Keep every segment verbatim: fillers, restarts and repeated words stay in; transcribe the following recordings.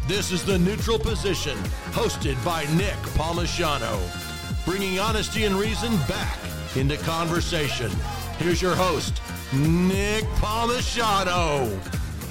This is The Neutral Position, hosted by Nick Palmisano, bringing honesty and reason back into conversation. Here's your host, Nick Palmisano.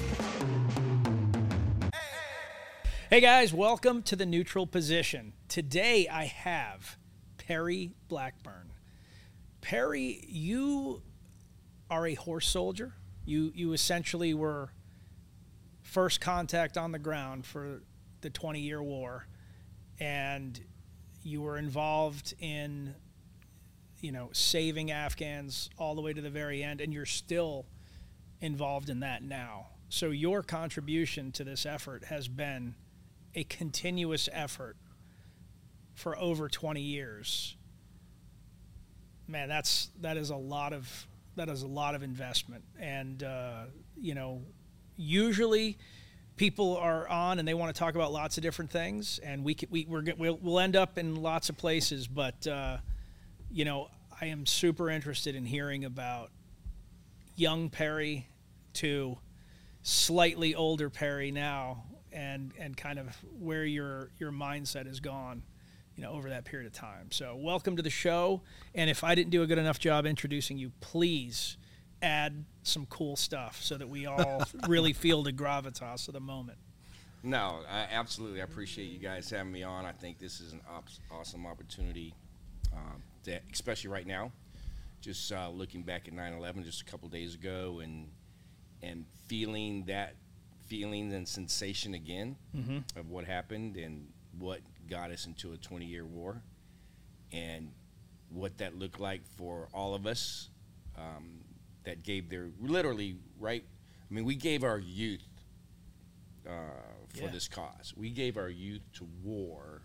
Hey guys, welcome to The Neutral Position. Today I have Perry Blackburn. Perry, you are a horse soldier. You you essentially were first contact on the ground for the twenty-year war, and you were involved in, you know, saving Afghans all the way to the very end, and you're still involved in that now. So your contribution to this effort has been a continuous effort for over twenty years. Man, that's that is a lot of that is a lot of investment, and uh, you know. Usually people are on and they want to talk about lots of different things, and we can, we we're, we'll, we'll end up in lots of places, but uh, you know, I am super interested in hearing about young Perry to slightly older Perry now, and and kind of where your your mindset has gone, you know, over that period of time. So welcome to the show, and if I didn't do a good enough job introducing you, please add some cool stuff so that we all really feel the gravitas of the moment. No, I, absolutely. I appreciate you guys having me on. I think this is an op- awesome opportunity, um, that, especially right now. Just uh, looking back at nine eleven just a couple days ago, and and feeling that feeling and sensation again mm-hmm. of what happened and what got us into a twenty-year war, and what that looked like for all of us. Um, that gave their, literally, right, I mean, we gave our youth uh, for yeah. this cause. We gave our youth to war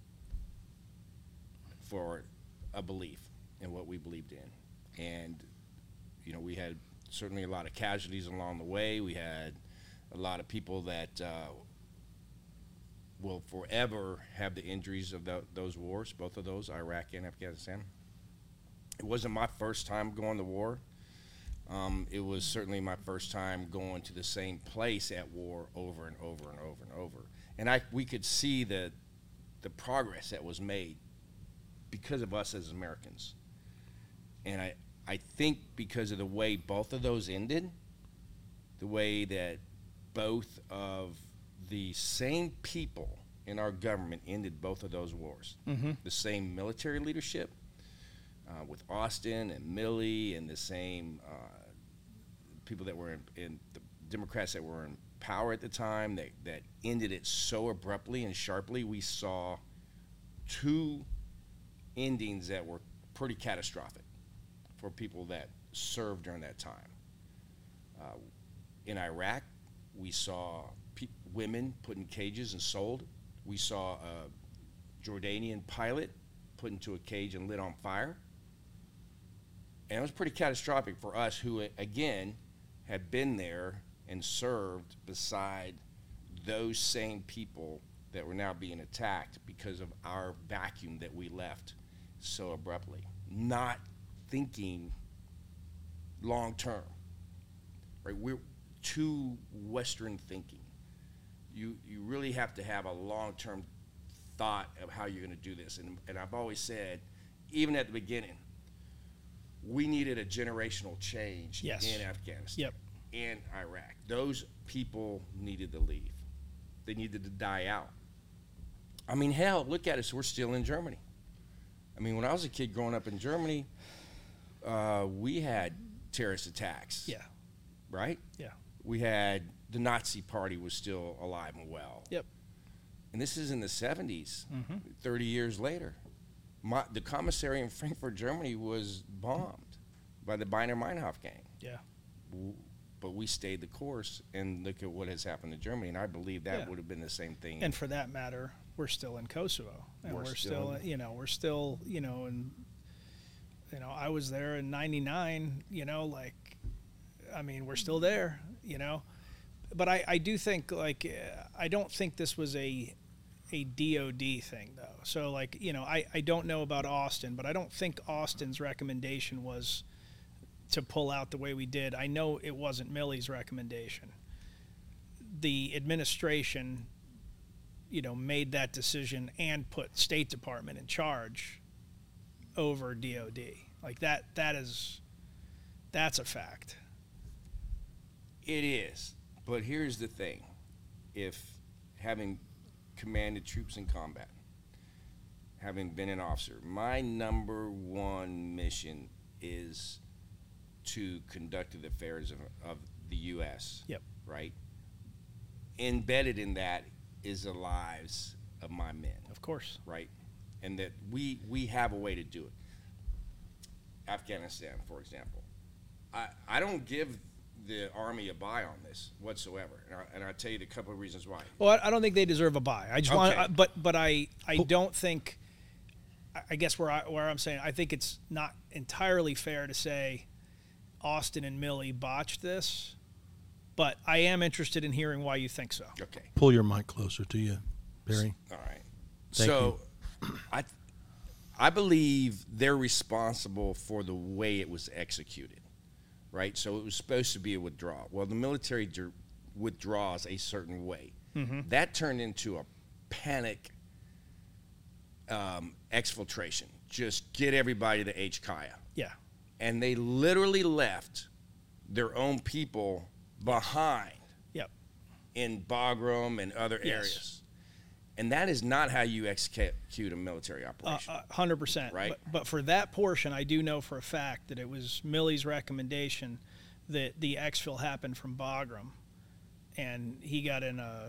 for a belief in what we believed in. And, you know, we had certainly a lot of casualties along the way. We had a lot of people that uh, will forever have the injuries of the, those wars, both of those, Iraq and Afghanistan. It wasn't my first time going to war. Um, it was certainly my first time going to the same place at war over and over and over and over. And I, we could see the, the progress that was made because of us as Americans. And I, I think because of the way both of those ended, the way that both of the same people in our government ended both of those wars, mm-hmm. the same military leadership, Uh, with Austin and Milley and the same uh, people that were in, in the Democrats that were in power at the time that, that ended it so abruptly and sharply. We saw two endings that were pretty catastrophic for people that served during that time. Uh, in Iraq, we saw pe- women put in cages and sold. We saw a Jordanian pilot put into a cage and lit on fire. And it was pretty catastrophic for us who, again, had been there and served beside those same people that were now being attacked because of our vacuum that we left so abruptly, not thinking long term. Right? We're too Western thinking. You you really have to have a long-term thought of how you're going to do this. And, and I've always said, even at the beginning, we needed a generational change yes. in Afghanistan yep. and Iraq. Those people needed to leave. They needed to die out. I mean, hell, look at us. We're still in Germany. I mean, when I was a kid growing up in Germany, uh, we had terrorist attacks. Yeah. Right? Yeah. We had the Nazi Party was still alive and well. Yep. And this is in the seventies, mm-hmm. thirty years later. My, the commissary in Frankfurt, Germany was bombed by the Baader-Meinhof gang. Yeah. But we stayed the course, and look at what has happened to Germany, and I believe that yeah. would have been the same thing. And for that matter, we're still in Kosovo. And we're, we're still, still, you know, we're still, you know, and, you know, I was there in ninety-nine, you know, like, I mean, we're still there, you know. But I, I do think, like, uh, I don't think this was a a D O D thing, though. So, like, you know, I, I don't know about Austin, but I don't think Austin's recommendation was to pull out the way we did. I know it wasn't Milley's recommendation. The administration you know, made that decision and put State Department in charge over D O D. Like that, that is, that's a fact. It is. But here's the thing. If having commanded troops in combat, having been an officer, my number one mission is to conduct the affairs of, of the U S Yep. Right? Embedded in that is the lives of my men. Of course. Right? And that we we have a way to do it. Afghanistan, for example. I, I don't give the Army a buy on this whatsoever, and, I, and I'll tell you the couple of reasons why. Well, I, I don't think they deserve a buy. I just Okay. want, I, but but I I don't think. I- I guess where I where I'm saying I think it's not entirely fair to say Austin and Milley botched this, but I am interested in hearing why you think so. Okay. Pull your mic closer to you, Barry. All right. Thank so, I, I believe they're responsible for the way it was executed, right? So it was supposed to be a withdrawal. Well, the military d- withdraws a certain way. Mm-hmm. That turned into a panic um, exfiltration. Just get everybody to H K I A. Yeah. And they literally left their own people behind Yep. in Bagram and other Yes. areas. And that is not how you execute a military Uh, operation. uh, hundred percent. Right. But, but for that portion, I do know for a fact that it was Milley's recommendation that the exfil happened from Bagram, and he got in a,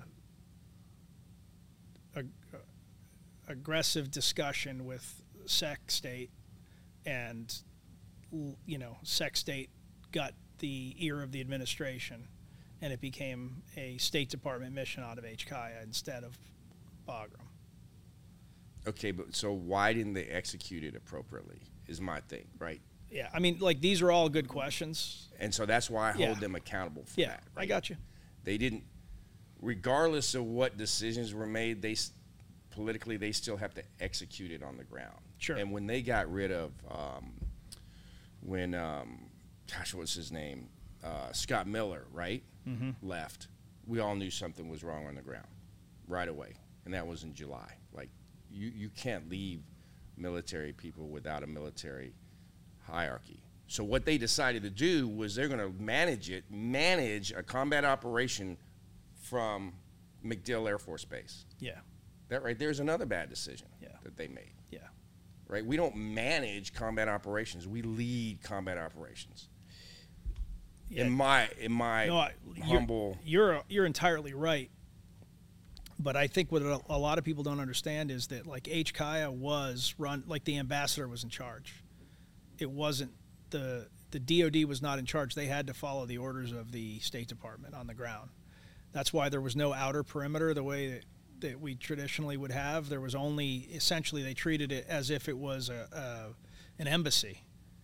a, a aggressive discussion with Sec State, and you know, Sec State got the ear of the administration, and it became a State Department mission out of H K I A instead of Bagram. Okay, but so why didn't they execute it appropriately is my thing, right? Yeah, I mean, like, these are all good questions. And so that's why I hold Yeah. them accountable for Yeah, that. I Right? got you. They didn't, regardless of what decisions were made, they s- politically they still have to execute it on the ground. Sure. And when they got rid of, um, when, um, gosh, what's his name? Uh, Scott Miller, right? Mm-hmm. Left. We all knew something was wrong on the ground right away. And that was in July. Like, you, you can't leave military people without a military hierarchy. So what they decided to do was they're going to manage it, manage a combat operation from MacDill Air Force Base. Yeah, That right there's another bad decision Yeah. that they made. yeah. Right? We don't manage combat operations. We lead combat operations. Yeah. In my in my No, I, humble You're, you're you're entirely right. But I think what a, a lot of people don't understand is that, like, H K I A was run, like, the ambassador was in charge. It wasn't the the D O D was not in charge. They had to follow the orders of the State Department on the ground. That's why there was no outer perimeter the way that, that we traditionally would have. There was only, essentially, they treated it as if it was a, a an embassy.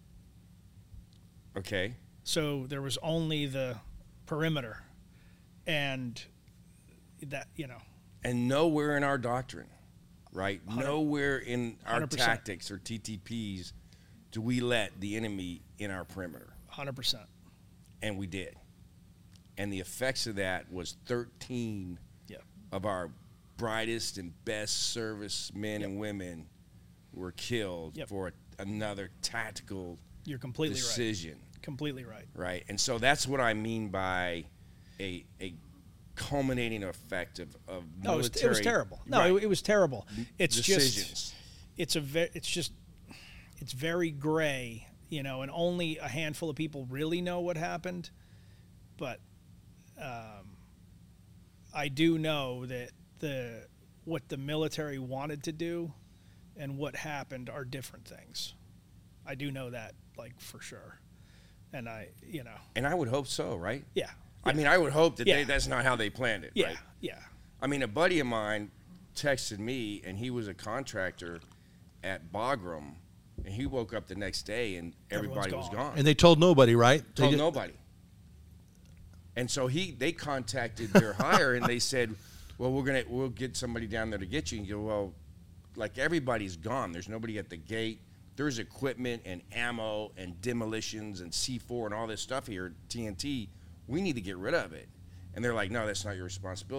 okay. So there was only the perimeter, and that, you know, And nowhere in our doctrine, right? one hundred Nowhere in our one hundred percent. tactics or T T Ps do we let the enemy in our perimeter. one hundred percent. And we did. And the effects of that was thirteen Yeah. of our brightest and best servicemen Yep. and women were killed Yep. for a, another tactical You're completely decision, right. Completely right. right? And so that's what I mean by a a culminating effect of, of No, it was, military it was terrible. No, right, it, it was terrible. It's decisions. just, it's a, ve- it's just, it's very gray, you know, and only a handful of people really know what happened. But um, I do know that the what the military wanted to do and what happened are different things. I do know that, like, for sure. And I, you know, And I would hope so, right? yeah. I mean, I would hope that Yeah. they, that's not how they planned it, Yeah, right? yeah. I mean, a buddy of mine texted me, and he was a contractor at Bagram, and he woke up the next day, and Everyone's everybody was gone. gone. And they told nobody, right? They Told did- nobody. And so he, they contacted their hire, and they said, "Well, we're gonna, we'll get somebody down there to get you." And you go, "Well, like, everybody's gone. There's nobody at the gate. There's equipment and ammo and demolitions and C four and all this stuff here, T N T. We need to get rid of it." And they're like, "No, that's not your responsibility."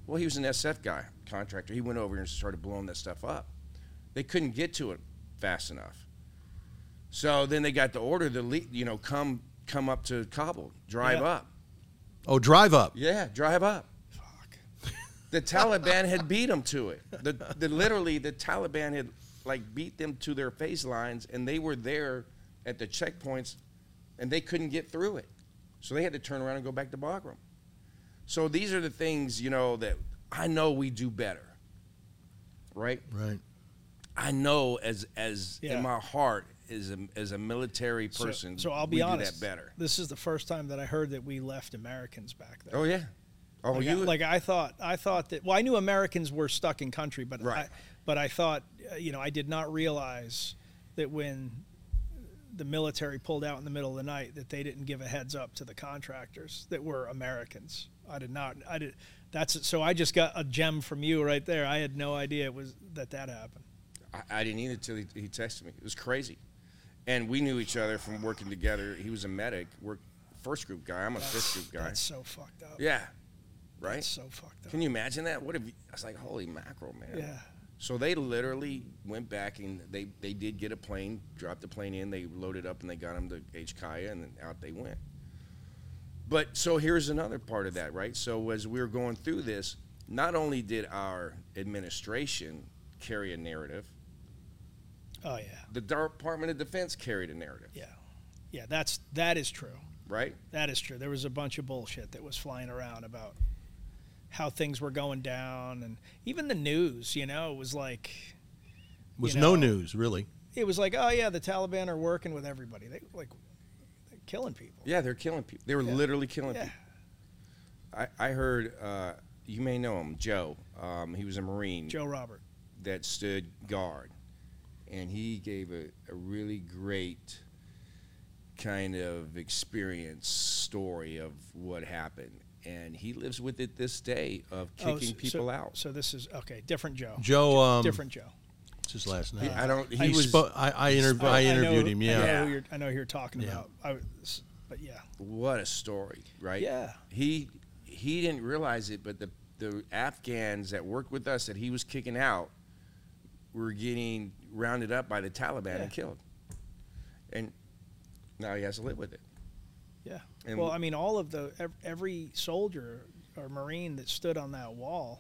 Well, he was an S F guy, contractor. He went over and started blowing that stuff up. They couldn't get to it fast enough. So then they got the order to, le- you know, come come up to Kabul, drive Yeah. up. Oh, drive up. Yeah, drive up. Fuck. The Taliban had beat them to it. The, the literally the Taliban had like beat them to their phase lines, and they were there at the checkpoints, and they couldn't get through it. So they had to turn around and go back to Bagram. So these are the things, you know, that I know we do better, right? Right. I know as as Yeah. in my heart as a as a military So- person, So, I'll be we honest. do that better. This is the first time that I heard that we left Americans back there. Oh yeah. Oh, like, you I, like I thought, I thought that. Well, I knew Americans were stuck in country, but Right. I, but I thought, uh, you know, I did not realize that when the military pulled out in the middle of the night, that they didn't give a heads up to the contractors that were Americans. I did not. I did. That's it. So I just got a gem from you right there. I had no idea it was that that happened. I, I didn't either until he, he texted me. It was crazy, and we knew each other from working together. He was a medic, work first group guy. I'm a fifth group guy. That's so fucked up. Yeah, right. That's so fucked up. Can you imagine that? What if you, I was like, holy mackerel, man. Yeah. So they literally went back and they, they did get a plane, dropped the plane in, they loaded up and they got them to H Kaya, and then out they went. But so here's another part of that, right? So as we were going through this, not only did our administration carry a narrative, Oh yeah. the Department of Defense carried a narrative, Yeah. Yeah. That's that is true. right? That is true. There was a bunch of bullshit that was flying around about how things were going down, and even the news, you know, it was like Was you no know, news, really. it was like, oh yeah, the Taliban are working with everybody. They like they're killing people. Yeah, they're killing people. They were Yeah. literally killing Yeah. people. I, I heard, uh, you may know him, Joe. Um, he was a Marine Joe Robert. that stood guard. And he gave a, a really great kind of experience story of what happened. And he lives with it this day of Oh, kicking so- people so, out. So this is okay. Different Joe. Joe, um, Different Joe. What's his last name? He- I don't, he He was, spo- I, I, interv- I, know- interviewed him, I yeah. know, Yeah. who you're, I know who you're talking Yeah. about. I was, but yeah. what a story, right? Yeah. He he didn't realize it, but the, the Afghans that worked with us that he was kicking out were getting rounded up by the Taliban Yeah. and killed. And now he has to live with it. Yeah. And well, w- I mean, all of the ev- every soldier or Marine that stood on that wall,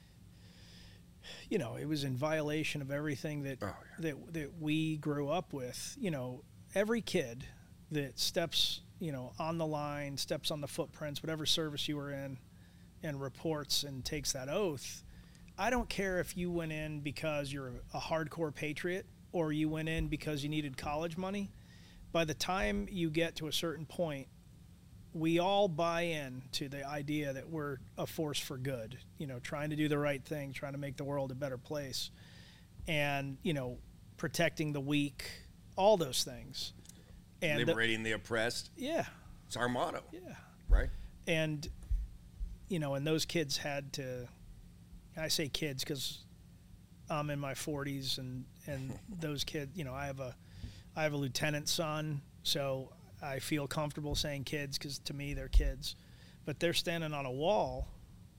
you know, it was in violation of everything that Oh, that that we grew up with. You know, every kid that steps, you know, on the line, steps on the footprints, whatever service you were in, and reports and takes that oath. I don't care if you went in because you're a hardcore patriot or you went in because you needed college money. By the time you get to a certain point, we all buy in to the idea that we're a force for good, you know, trying to do the right thing, trying to make the world a better place, and, you know, protecting the weak, all those things. And the- Liberating the oppressed. yeah, It's our motto, yeah. right? And, you know, and those kids had to, I say kids because I'm in my forties, and, and those kids, you know, I have a, I have a lieutenant son, so I feel comfortable saying kids because to me they're kids, but they're standing on a wall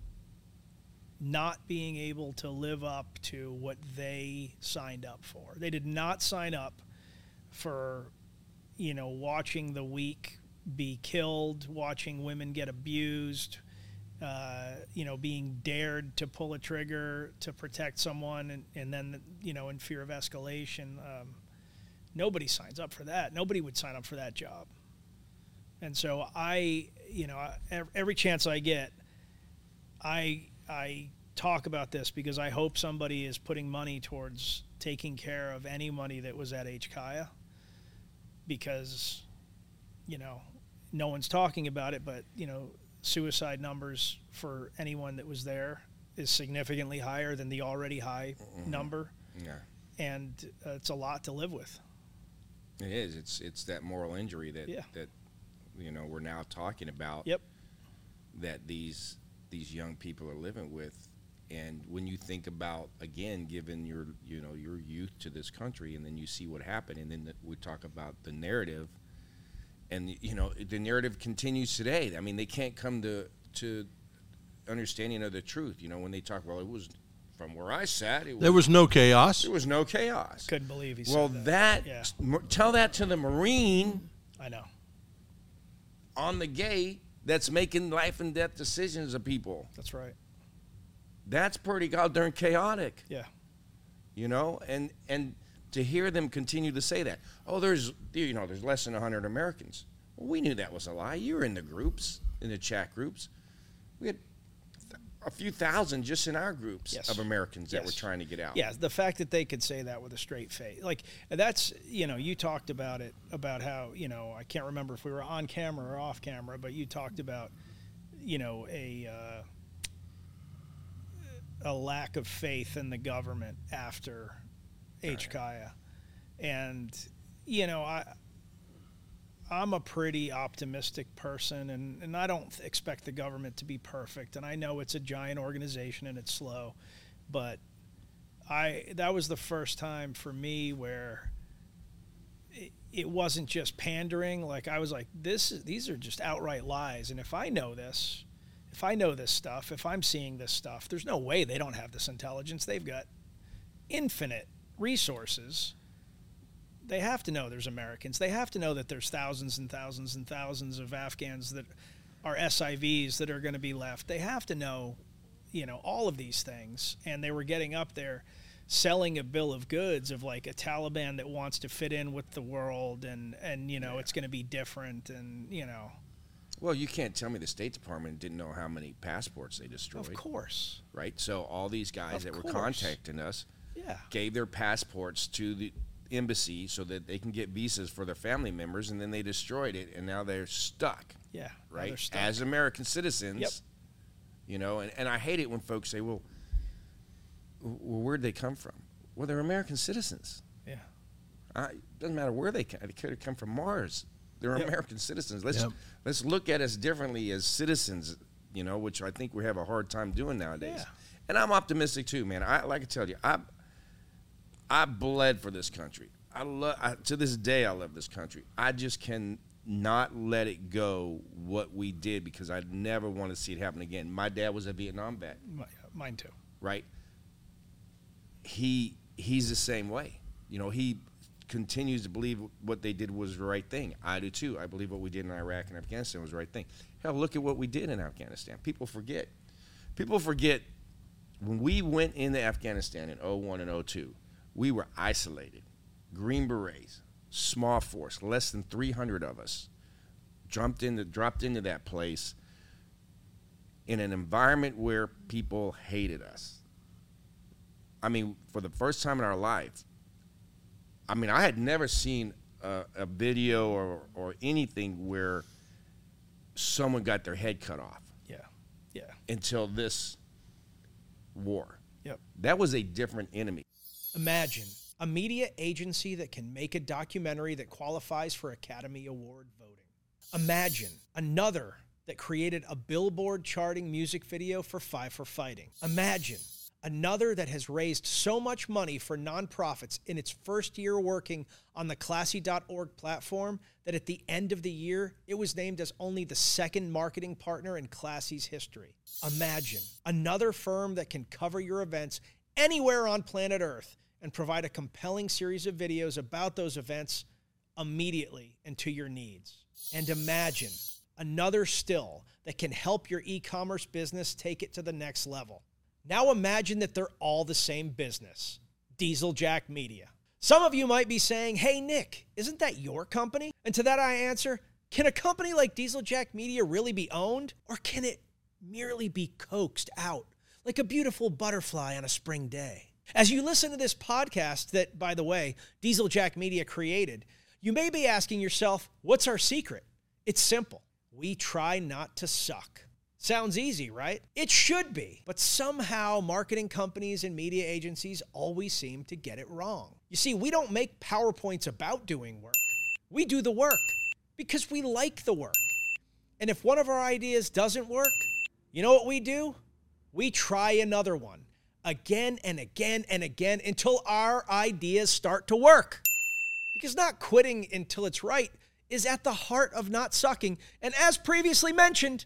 not being able to live up to what they signed up for. They did not sign up for, you know, watching the weak be killed, watching women get abused, uh, you know, being dared to pull a trigger to protect someone, and, and then, you know, in fear of escalation. Um, nobody signs up for that. Nobody would sign up for that job. And so I, you know, ev- every chance I get, I I talk about this because I hope somebody is putting money towards taking care of any money that was at H Kaya, because, you know, no one's talking about it, but, you know, suicide numbers for anyone that was there is significantly higher than the already high Mm-hmm. number, Yeah. and uh, it's a lot to live with. It is. It's it's that moral injury that Yeah. that you know we're now talking about. Yep. That these these young people are living with, and when you think about, again, given your you know your youth to this country, and then you see what happened, and then the, we talk about the narrative, and you know the narrative continues today. I mean, they can't come to to understanding of the truth. You know, when they talk, well, it was from where I sat. It was, There was no chaos. there was no chaos. Couldn't believe he said Well, that. that, Yeah. m- tell that to the Marine I know. on the gate that's making life and death decisions of people. That's right. That's pretty goddamn chaotic, Yeah. you know? And and to hear them continue to say that, oh, there's, you know, there's less than one hundred Americans. Well, we knew that was a lie. You were in the groups, in the chat groups. We had a few thousand just in our groups Yes. of Americans that Yes. were trying to get out. Yeah, the fact that they could say that with a straight face. Like, that's, you know, you talked about it, about how, you know, I can't remember if we were on camera or off camera, but you talked about, you know, a uh, a lack of faith in the government after H K I A. And, you know, I, I'm a pretty optimistic person, and, and I don't expect the government to be perfect. And I know it's a giant organization and it's slow, but I that was the first time for me where it, it wasn't just pandering. Like, I was like, this these are just outright lies. And if I know this, if I know this stuff, if I'm seeing this stuff, there's no way they don't have this intelligence. They've got infinite resources. They have to know there's Americans. They have to know that there's thousands and thousands and thousands of Afghans that are S I Vs that are going to be left. They have to know, you know, all of these things. And they were getting up there selling a bill of goods of like a Taliban that wants to fit in with the world, and, and you know, yeah. it's going to be different, and, you know. Well, you can't tell me the State Department didn't know how many passports they destroyed. Of course. Right? So all these guys of that course. were contacting us yeah. gave their passports to the embassy so that they can get visas for their family members, and then they destroyed it, and now they're stuck. Yeah. Right? They're stuck. As American citizens. Yep. You know, and, and I hate it when folks say, well, well, where'd they come from? Well, they're American citizens. Yeah. Uh, it doesn't matter where they come. They could have come from Mars. They're Yep. American citizens. Let's Yep. let's look at us differently as citizens, you know, which I think we have a hard time doing nowadays. Yeah. And I'm optimistic too, man. I like I tell you, I I bled for this country. I love to this day I love this country. I just can not let it go what we did, because I never want to see it happen again. My dad was a Vietnam vet. Mine too. Right? He he's the same way. You know, he continues to believe what they did was the right thing. I do too. I believe what we did in Iraq and Afghanistan was the right thing. Hell, look at what we did in Afghanistan. People forget. People forget when we went into Afghanistan in oh one and oh two, we were isolated. Green Berets, small force, less than three hundred of us, jumped into, dropped into that place in an environment where people hated us. I mean, for the first time in our life, I mean, I had never seen a, a video or, or anything where someone got their head cut off. Yeah. Yeah. Until this war. Yep. That was a different enemy. Imagine a media agency that can make a documentary that qualifies for Academy Award voting. Imagine another that created a Billboard charting music video for Five for Fighting. Imagine another that has raised so much money for nonprofits in its first year working on the Classy dot org platform that at the end of the year, it was named as only the second marketing partner in Classy's history. Imagine another firm that can cover your events anywhere on planet Earth and provide a compelling series of videos about those events immediately and to your needs. And imagine another still that can help your e-commerce business take it to the next level. Now imagine that they're all the same business, Dieseljack Media. Some of you might be saying, hey, Nick, isn't that your company? And to that I answer, can a company like Dieseljack Media really be owned? Or can it merely be coaxed out like a beautiful butterfly on a spring day? As you listen to this podcast that, by the way, Dieseljack Media created, you may be asking yourself, what's our secret? It's simple. We try not to suck. Sounds easy, right? It should be. But somehow marketing companies and media agencies always seem to get it wrong. You see, we don't make PowerPoints about doing work. We do the work because we like the work. And if one of our ideas doesn't work, you know what we do? We try another one again and again and again until our ideas start to work. Because not quitting until it's right is at the heart of not sucking. And as previously mentioned,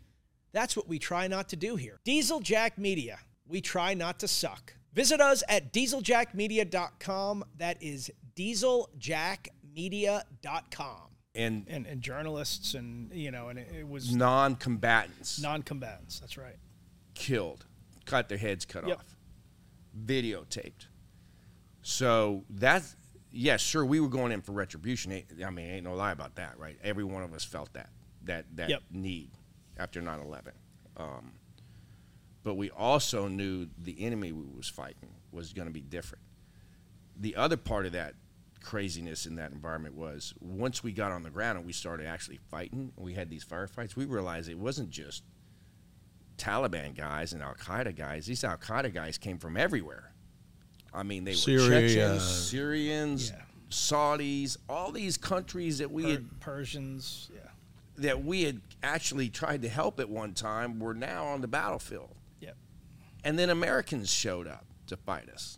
That's what we try not to do here. Diesel Jack Media. We try not to suck. Visit us at diesel jack media dot com. That is diesel jack media dot com. And, And and journalists and, you know, and it, it was non-combatants non-combatants. That's right. killed, got their heads cut Yep. off, videotaped. So that's, yes, sure, we were going in for retribution. Ain't- I mean, ain't no lie about that, right? Every one of us felt that, that, that Yep. need after nine eleven. Um, but we also knew the enemy we was fighting was going to be different. The other part of that craziness in that environment was once we got on the ground and we started actually fighting, and we had these firefights, we realized it wasn't just Taliban guys and Al-Qaeda guys. These Al-Qaeda guys came from everywhere. I mean, they were Syria. Chechens, Syrians, Yeah. Saudis, all these countries that we Per- had Persians, yeah. that we had actually tried to help at one time were now on the battlefield. Yep. And then Americans showed up to fight us.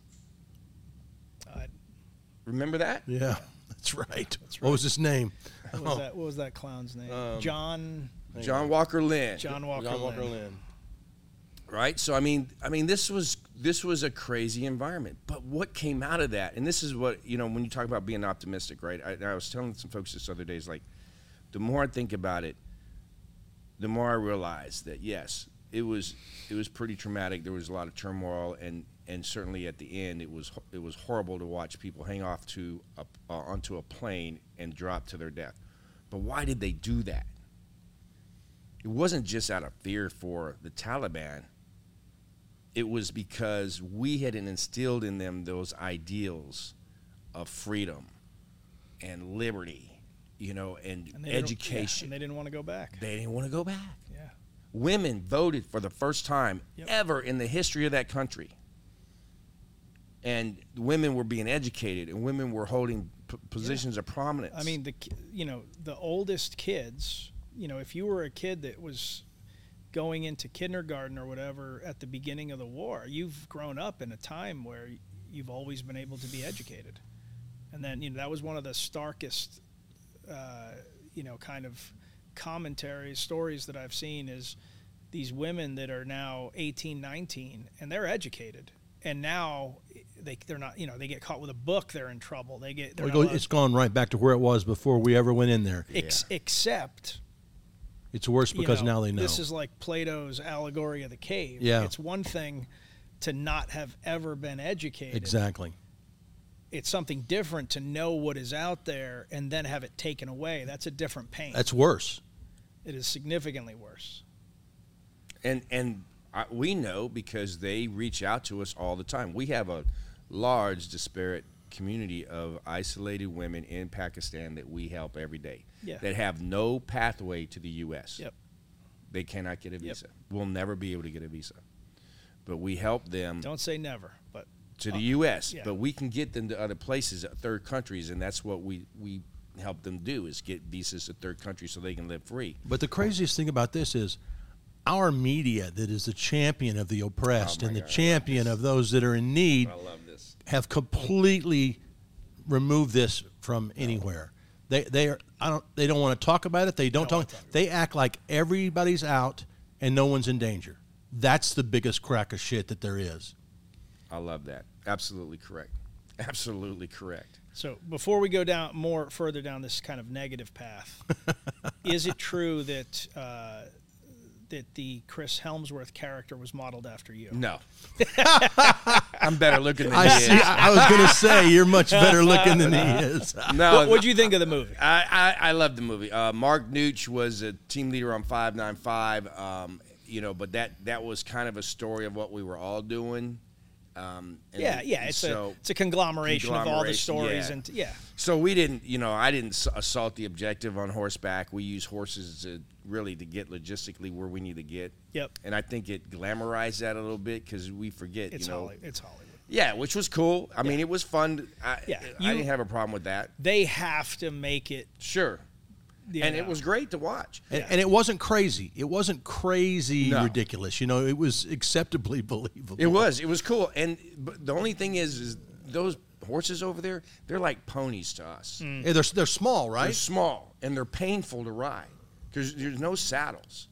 Uh, Remember that? Yeah, that's right. That's What was his name? what, was that, what was that clown's name? Um, John John Walker Lynn. John Walker John Walker Lynn. Lynn. Right? So I mean, I mean, this was this was a crazy environment. But what came out of that, and this is what, you know, when you talk about being optimistic, right? I, I was telling some folks this other day, is like, the more I think about it, the more I realize that yes, it was it was pretty traumatic. There was a lot of turmoil, and and certainly at the end, it was it was horrible to watch people hang off to a, uh, onto a plane and drop to their death. But why did they do that? It wasn't just out of fear for the Taliban. It was because we had instilled in them those ideals of freedom and liberty, you know, and, And they didn't- education. yeah, and they didn't want to go back. They didn't want to go back. Yeah. Women voted for the first time Yep. ever in the history of that country. And women were being educated, and women were holding p- positions of prominence. I mean, the ki- you know the oldest kids. You know, if you were a kid that was going into kindergarten or whatever at the beginning of the war, you've grown up in a time where you've always been able to be educated. And then, you know, that was one of the starkest, uh, you know, kind of commentaries, stories that I've seen is these women that are now eighteen, nineteen, and they're educated. And now they, they're not, you know, they get caught with a book, they're in trouble. They get, they're Or not go, allowed- it's gone right back to where it was before we ever went in there. ex- except It's worse you because know, now they know. This is like Plato's allegory of the cave. Yeah. It's one thing to not have ever been educated. Exactly. It's something different to know what is out there and then have it taken away. That's a different pain. That's worse. It is significantly worse. And and I, we know because they reach out to us all the time. We have a large, disparate community of isolated women in Pakistan that we help every day Yeah. that have no pathway to the U S. Yep. They cannot get a Yep. visa. We'll never be able to get a visa. But we help them Don't say never, but to the uh, U S. yeah. But we can get them to other places, third countries, and that's what we, we help them do is get visas to third countries so they can live free. But the craziest thing about this is our media that is the champion of the oppressed Oh, my and the God, I love champion of those that are in need love this. have completely removed this from anywhere. They they are I don't they don't want to talk about it. They don't, don't wanna talk. talk about They act like everybody's out and no one's in danger. That's the biggest crack of shit that there is. I love that. Absolutely correct. Absolutely correct. So before we go down more further down this kind of negative path, is it true that uh, that the Chris Helmsworth character was modeled after you? No. I'm better looking than I he see. is. I was going to say you're much better looking than he is. No, What would you think of the movie? I, I, I love the movie. Uh, Mark Nooch was a team leader on five nine five, um, you know, but that, that was kind of a story of what we were all doing. Um, and Yeah, yeah, it's so, a it's a conglomeration, of all the Conglomeration, stories, yeah. and yeah, So we didn't, you know, I didn't s- assault the objective on horseback. We use horses to really to get logistically where we need to get. yep, And I think it glamorized that a little bit because we forget, it's you know. Holly, it's Hollywood. Yeah, which was cool. I mean, it was fun. I, Yeah, I you- didn't have a problem with that. They have to make it, Sure. you And know. it was great to watch. And, and it wasn't crazy. It wasn't crazy No. ridiculous. You know, it was acceptably believable. It was. It was cool. And but the only thing is, is those horses over there, they're like ponies to us. Yeah, they're, they're small, They're right? small and they're painful to ride because there's no saddles.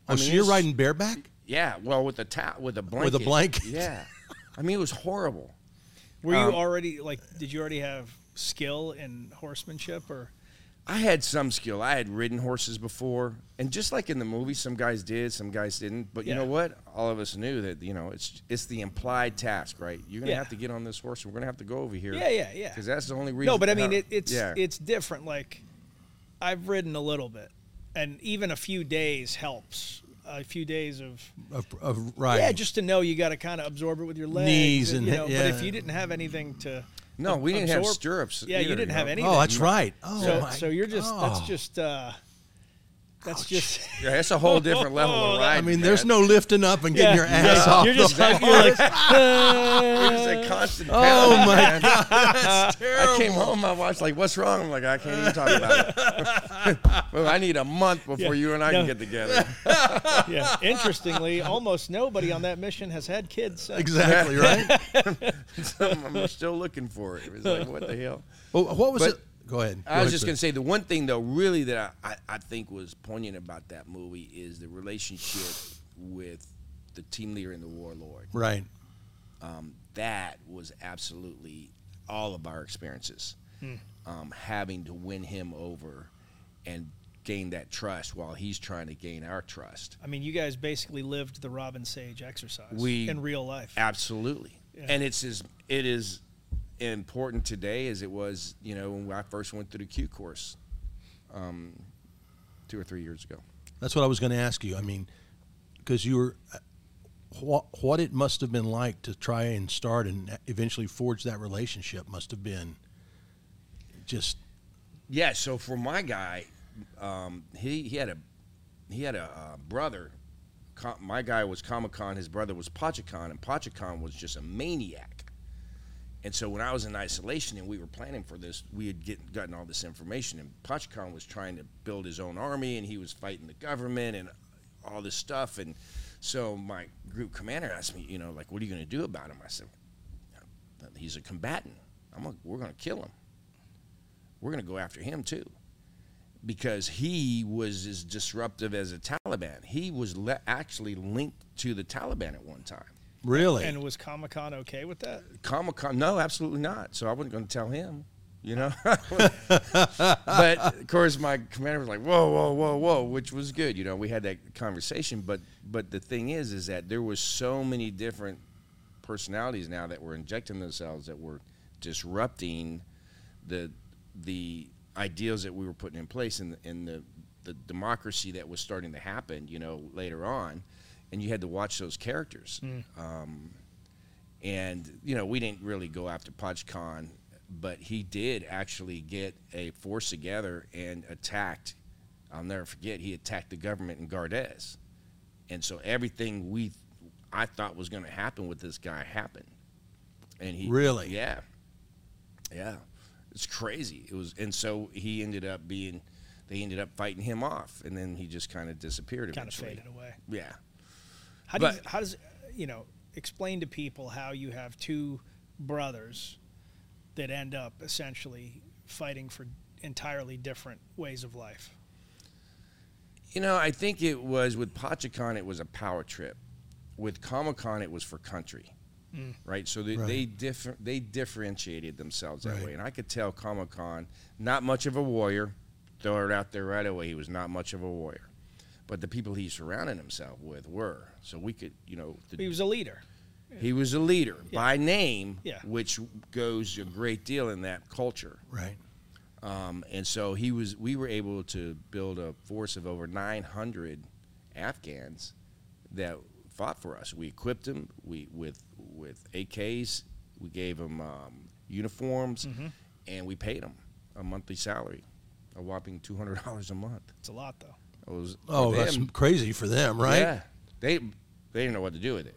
Oh, I so mean, you're it's- riding bareback? Yeah, well, with a ta- with a blanket. blanket. Yeah, I mean, it was horrible. Were you Um, already like? Did you already have skill in horsemanship, or I had some skill. I had ridden horses before, and just like in the movie, some guys did, some guys didn't. But you Yeah. know what? All of us knew that you know it's it's the implied task, right? You're gonna Yeah. have to get on this horse, and we're gonna have to go over here. yeah, yeah, yeah? Because that's the only reason. No, but I mean, how- it, it's yeah. it's different. Like, I've ridden a little bit, and even a few days helps. A few days of Of, of riding. yeah, just to know you got to kind of absorb it with your legs, Knees and you he- know. But yeah. if you didn't have anything to no, we didn't have absorb- stirrups. Yeah, you either, didn't have know? anything. Oh, that's right. Oh, So, my so you're just that's God. just uh, that's just Yeah, that's a whole different level of I riding. mean, there's man. no lifting up and getting your yeah, ass off You're just the you're like, It was a constant. Oh pounding, my man. God, that's terrible. I came home, my wife's like, "What's wrong?" I'm like, "I can't even talk about it." Well, I need a month before Yeah. you and I No. can get together. yeah. Interestingly, almost nobody on that mission has had kids. since. Exactly right. I'm still looking for it. It was like, what the hell? Well, what was But- it? Go ahead. I was just going to say the one thing, though, really that I, I, I think was poignant about that movie is the relationship with the team leader and the warlord. Right. Um, that was absolutely all of our experiences. Um, having to win him over and gain that trust while he's trying to gain our trust. I mean, you guys basically lived the Robin Sage exercise We- in real life. Absolutely. Yeah. And it's as it is important today as it was, you know, when I first went through the Q course um, two or three years ago. That's what I was going to ask you. I mean, because you were, what, what it must have been like to try and start and eventually forge that relationship must have been just, Yeah, so for my guy, um, he he had a he had a uh, brother. Co- My guy was Comic-Con. His brother was Pachacon, and Pachacon was just a maniac. And so when I was in isolation and we were planning for this, we had get, gotten all this information, and Pachacon was trying to build his own army, and he was fighting the government and all this stuff. And so my group commander asked me, you know, like, what are you going to do about him? I said, he's a combatant. I'm gonna, we're going to kill him. We're going to go after him too, because he was as disruptive as a Taliban. He was le- actually linked to the Taliban at one time. really? And was Comic Con okay with that? Comic-Con, no, absolutely not. So I wasn't going to tell him, you know. But of course, my commander was like, "Whoa, whoa, whoa, whoa," which was good. You know, we had that conversation. But but the thing is, is that there was so many different personalities now that were injecting themselves that were disrupting the the ideals that we were putting in place and in the the democracy that was starting to happen. You know, later on, and you had to watch those characters. Um, and, you know, we didn't really go after Pachacon, but he did actually get a force together and attacked. I'll never forget, he attacked the government in Gardez. And so everything we, I thought was going to happen with this guy happened. And he Really? Yeah. Yeah. It's crazy. It was, and so he ended up being, they ended up fighting him off, and then he just kind of disappeared Kind of eventually. faded away. Yeah. How do you, But- how does you know explain to people how you have two brothers that end up essentially fighting for entirely different ways of life? You know, I think it was with Pachacon, it was a power trip. With Comic-Con, it was for country, right? So they Right. they, differ, they differentiated themselves that Right. way. And I could tell Comic-Con, not much of a warrior, throw it out there right away, he was not much of a warrior. But the people he surrounded himself with were. So we could, you know, the, He was a leader. he was a leader Yeah. by name, Yeah. which goes a great deal in that culture. right. Um, and so he was. We were able to build a force of over nine hundred Afghans that fought for us. We equipped them. We with with A Ks. We gave them um, uniforms, and we paid them a monthly salary, a whopping two hundred dollars a month. It's a lot, though. It was Oh, for that's them, crazy for them, right? Yeah, they they didn't know what to do with it.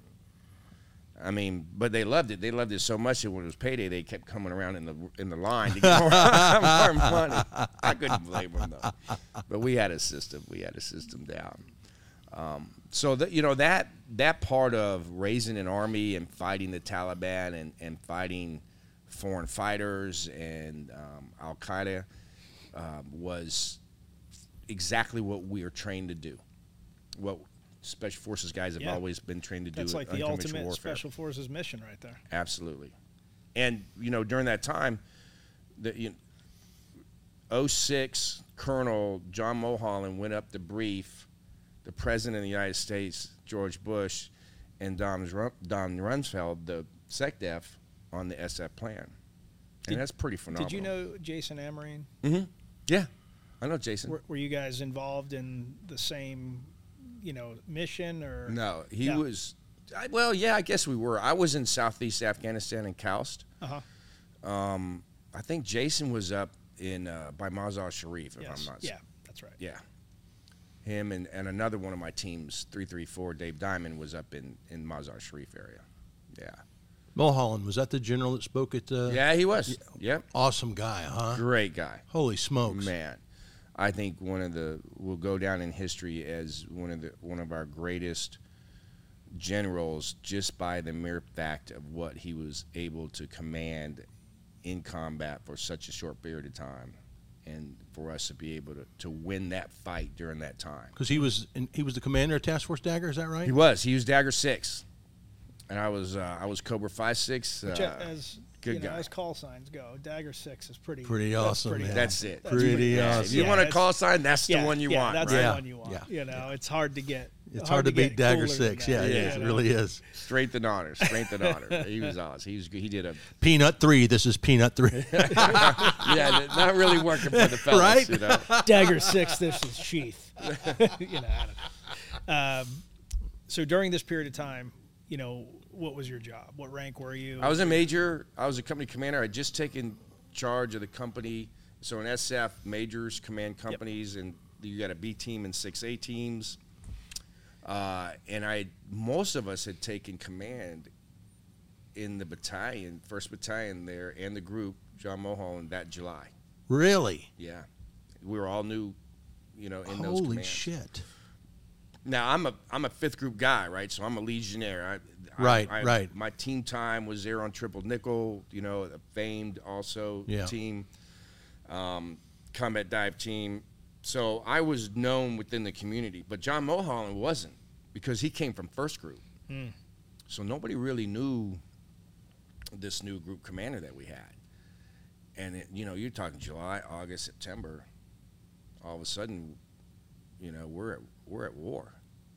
I mean, but they loved it. They loved it so much that when it was payday, they kept coming around in the in the line to get more, more money. I couldn't blame them though. But we had a system. We had a system down. Um, so that you know that that part of raising an army and fighting the Taliban and, and fighting foreign fighters and um, Al Qaeda um, was exactly what we are trained to do. What Special Forces guys have Yeah. always been trained to do That's it. like the unconventional ultimate warfare. Special Forces mission right there. Absolutely. And, you know, during that time, the you know, oh six Colonel John Mulholland went up to brief the President of the United States, George Bush, and Don, Don Rumsfeld, the SecDef, on the S F plan. And Did- that's pretty phenomenal. Did you know Jason Amarine? Mm-hmm. Yeah. I know Jason. Were, were you guys involved in the same, you know, mission or? No, he No. was. I, well, yeah, I guess we were. I was in Southeast Afghanistan in Kaust. Uh-huh. Um, I think Jason was up in uh, by Mazar Sharif, if Yes. I'm not. Yeah, that's right. Yeah. Him and, and another one of my teams, three three four, Dave Diamond, was up in, in Mazar Sharif area. Yeah. Mulholland, was that the general that spoke at the? Yeah, he was. Yep. Awesome guy, huh? Great guy. Holy smokes. Man. I think one of the will go down in history as one of the one of our greatest generals, just by the mere fact of what he was able to command in combat for such a short period of time, and for us to be able to, to win that fight during that time. Because he was in, he was the commander of Task Force Dagger, is that right? He was. He was Dagger six, and I was uh, I was Cobra five six. Which, Uh, as good you know, guy. as call signs go, Dagger Six is pretty Pretty that's awesome, pretty- man. that's it. that's Pretty Yeah, awesome. If you Yeah, want a it's- call sign, that's yeah, the one you yeah, want. That's right? the Yeah. one you want. Yeah. You know, it's hard to get. It's hard, to beat get Dagger cooler Six. than Yeah, that. it Yeah, is. It you know? really is. Strength and honor. Strength and honor. He was awesome. He was good. He did a Peanut Three. This is Peanut Three. yeah, not really working for the fellas, Right? you know. Dagger Six. This is Sheath. you know. I don't know. Um, so during this period of time, you know, what was your job? What rank were you? I was a major. I was a company commander. I'd just taken charge of the company. So in S F, majors command companies, and you got a B team and six A teams. Uh, and I, most of us had taken command in the battalion, first battalion there, and the group, John Mulholland, that July. Really? Yeah, we were all new, you know, in those Holy commands. shit. Now I'm a I'm a fifth group guy, right? So I'm a legionnaire. I, Right, I, I, right. My team time was there on Triple Nickel, you know, a famed also Yeah. team, um, combat dive team. So I was known within the community, but John Mulholland wasn't, because he came from first group. Hmm. So nobody really knew this new group commander that we had. And it, you know, you're talking July, August, September. All of a sudden, you know, we're at, we're at war.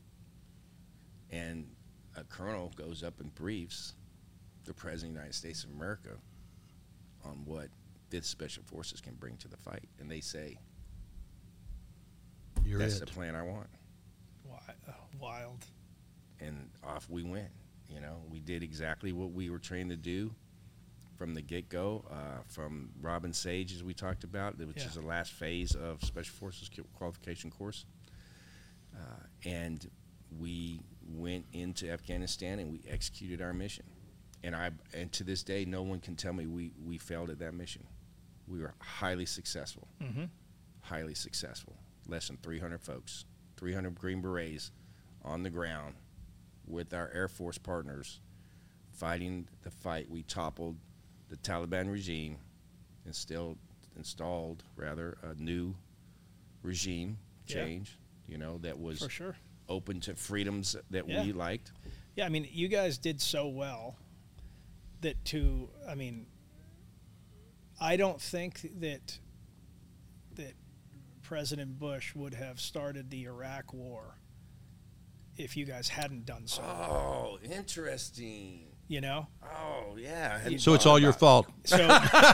And a colonel goes up and briefs the President of the United States of America on what fifth Special Forces can bring to the fight. And they say, You're that's it. the plan I want. Wi- oh, wild. And off we went. You know, we did exactly what we were trained to do from the get-go, uh, from Robin Sage, as we talked about, which Yeah. is the last phase of Special Forces qualification course. Uh, and we went into Afghanistan and we executed our mission. And I, and to this day, no one can tell me we, we failed at that mission. We were highly successful, Mm-hmm. highly successful. Less than three hundred folks, three hundred Green Berets on the ground with our Air Force partners fighting the fight. We toppled the Taliban regime, instilled, installed rather a new regime Yeah. change, you know, that was For sure. open to freedoms that Yeah. we liked. Yeah, I mean, you guys did so well that to, I mean, I don't think that that President Bush would have started the Iraq War if you guys hadn't done so. Oh, interesting. You know, Oh, yeah. I hadn't So it's thought all your about- fault. so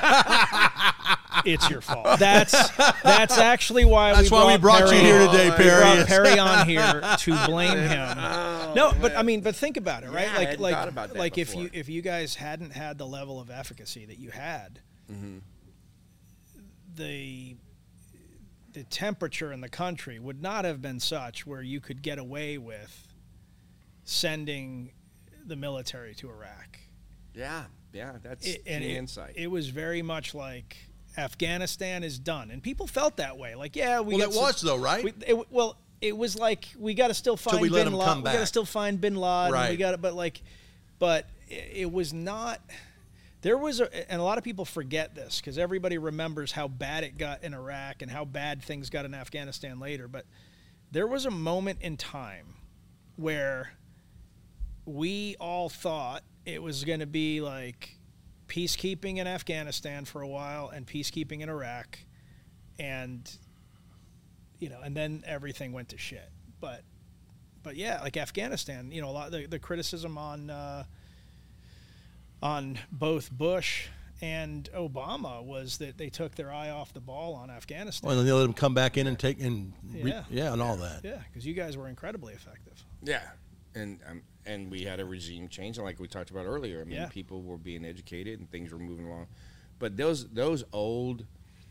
it's your fault. That's that's actually why That's we why brought we brought Perry, you here today, Oh, we Perry. brought Perry on here to blame him. Oh, No, but man. I mean, but think about it, right? Yeah, I like, hadn't like, thought about that like if before. you if you guys hadn't had the level of efficacy that you had, Mm-hmm. the the temperature in the country would not have been such where you could get away with sending the military to Iraq. Yeah, yeah, that's It- and key it, insight. it was very much like Afghanistan is done, and people felt that way. Like, yeah, we Well, got it some- was though, right? we, it, well, it was like we got to still find we let Bin him Laden. come We got to back. still find Bin Laden. We Right. got to, but like, but it, it was not. There was a, and a lot of people forget this because everybody remembers how bad it got in Iraq and how bad things got in Afghanistan later. But there was a moment in time where we all thought it was going to be like peacekeeping in Afghanistan for a while and peacekeeping in Iraq, and you know, and then everything went to shit. But but yeah, like Afghanistan, you know, a lot of the, the criticism on uh, on both Bush and Obama was that they took their eye off the ball on Afghanistan. Well, and they let them come back in and take and re- Yeah. yeah, and all that. Yeah, because you guys were incredibly effective. Yeah, and um, and we had a regime change, and like we talked about earlier, I mean, Yeah. people were being educated and things were moving along. But those those old,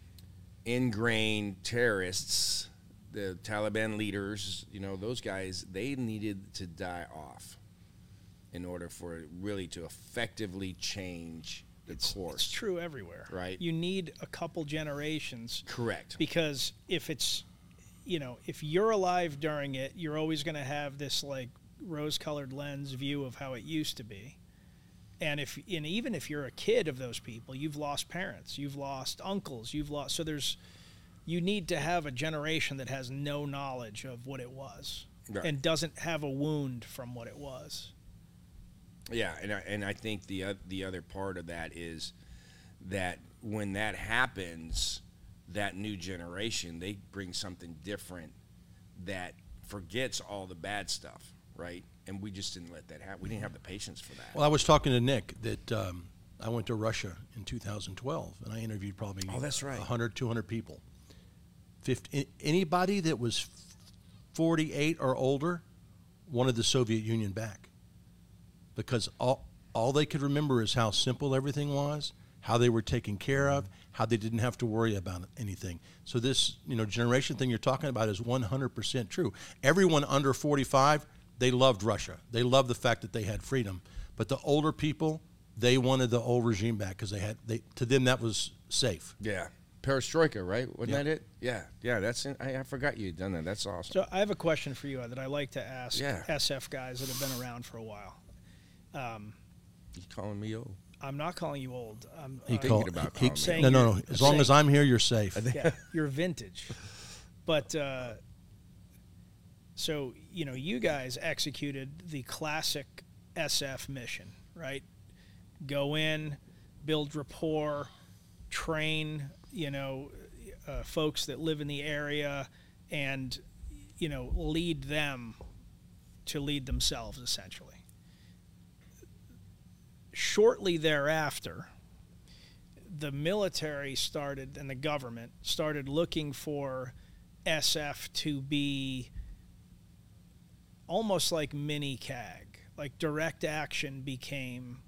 ingrained terrorists, the Taliban leaders, you know, those guys, they needed to die off in order for it really to effectively change the It's, course. it's true everywhere. Right. You need a couple generations. Correct. Because if it's, you know, if you're alive during it, you're always going to have this like rose-colored lens view of how it used to be. And if, and even if you're a kid of those people, you've lost parents, you've lost uncles, you've lost. So there's, you need to have a generation that has no knowledge of what it was, Right. and doesn't have a wound from what it was. Yeah, and I, and I think the uh, the other part of that is that when that happens, that new generation, they bring something different that forgets all the bad stuff, right? And we just didn't let that happen. We didn't have the patience for that. Well, I was talking to Nick that um, I went to Russia in two thousand twelve, and I interviewed probably Oh, that's right. one hundred, two hundred people. fifty, anybody that was forty-eight or older wanted the Soviet Union back, because all, all they could remember is how simple everything was, how they were taken care of, how they didn't have to worry about anything. So this, you know, generation thing you're talking about is one hundred percent true. Everyone under forty-five, they loved Russia. They loved the fact that they had freedom. But the older people, they wanted the old regime back because they had, they, to them that was safe. Yeah. Perestroika, right? Wasn't Yeah. that it? Yeah. Yeah, that's in, I, I forgot you had done that. That's awesome. So I have a question for you that I like to ask Yeah. S F guys that have been around for a while. Um, You calling me old? I'm not calling you old. I'm He uh, called, about he, calling me. Saying no, no, no. you're- As long saying- as I'm here, you're safe. yeah, you're vintage. But uh, so you know, you guys executed the classic S F mission, right? Go in, build rapport, train, you know, uh, folks that live in the area, and you know, lead them to lead themselves, essentially. Shortly thereafter, the military started and the government started looking for S F to be almost like mini C A G. Like direct action became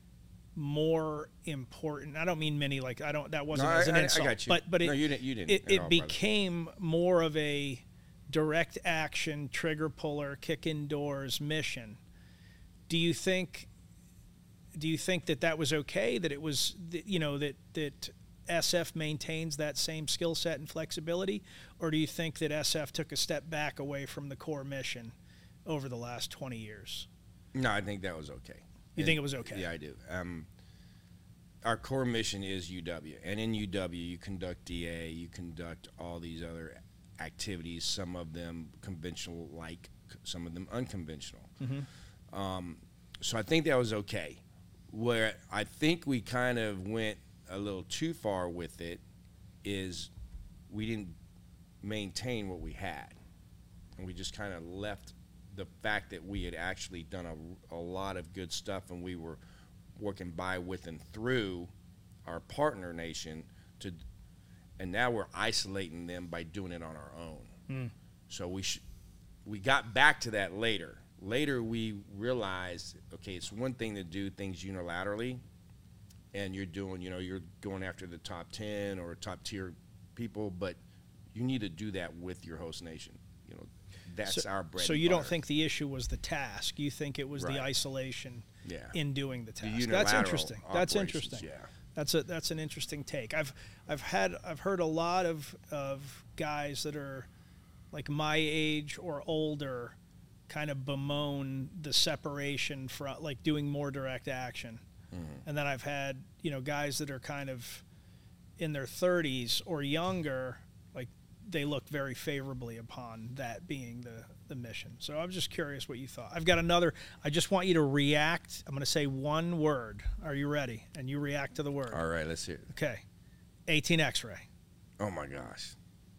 more important. I don't mean mini like I don't that wasn't No, as an I- I insult. got you. But but it, No, you didn't- you didn't it, at it all, brother. became more of a direct action, trigger puller, kick indoors mission. Do you think do you think that that was okay, that it was, that, you know, that, that S F maintains that same skill set and flexibility? Or do you think that S F took a step back away from the core mission over the last twenty years? No, I think that was okay. You And- think it was okay? Yeah, I do. Um, our core mission is U W, and in U W you conduct D A, you conduct all these other activities, some of them conventional like, some of them unconventional. Mm-hmm. Um, so I think that was okay. Where I think we kind of went a little too far with it is we didn't maintain what we had. And we just kind of left the fact that we had actually done a, a lot of good stuff, and we were working by, with, and through our partner nation to, and now we're isolating them by doing it on our own. Mm. So we sh- we got back to that later. Later, we realized, okay, it's one thing to do things unilaterally, and you're doing, you know, you're going after the top ten or top tier people, but you need to do that with your host nation. You know, that's so, our bread. So and you don't butter. think the issue was the task? You think it was Right. the isolation Yeah. in doing the task? That's unilateral interesting. That's operations, interesting. yeah. That's a that's an interesting take. I've I've had I've heard a lot of of guys that are like my age or older kind of bemoan the separation from like doing more direct action. Mm-hmm. And then I've had, you know, guys that are kind of in their thirties or younger, like they look very favorably upon that being the, the mission. So I was just curious what you thought. I've got another. I just want you to react. I'm going to say one word. Are you ready? And you react to the word. All right, let's hear it. Okay. eighteen X-ray. Oh my gosh.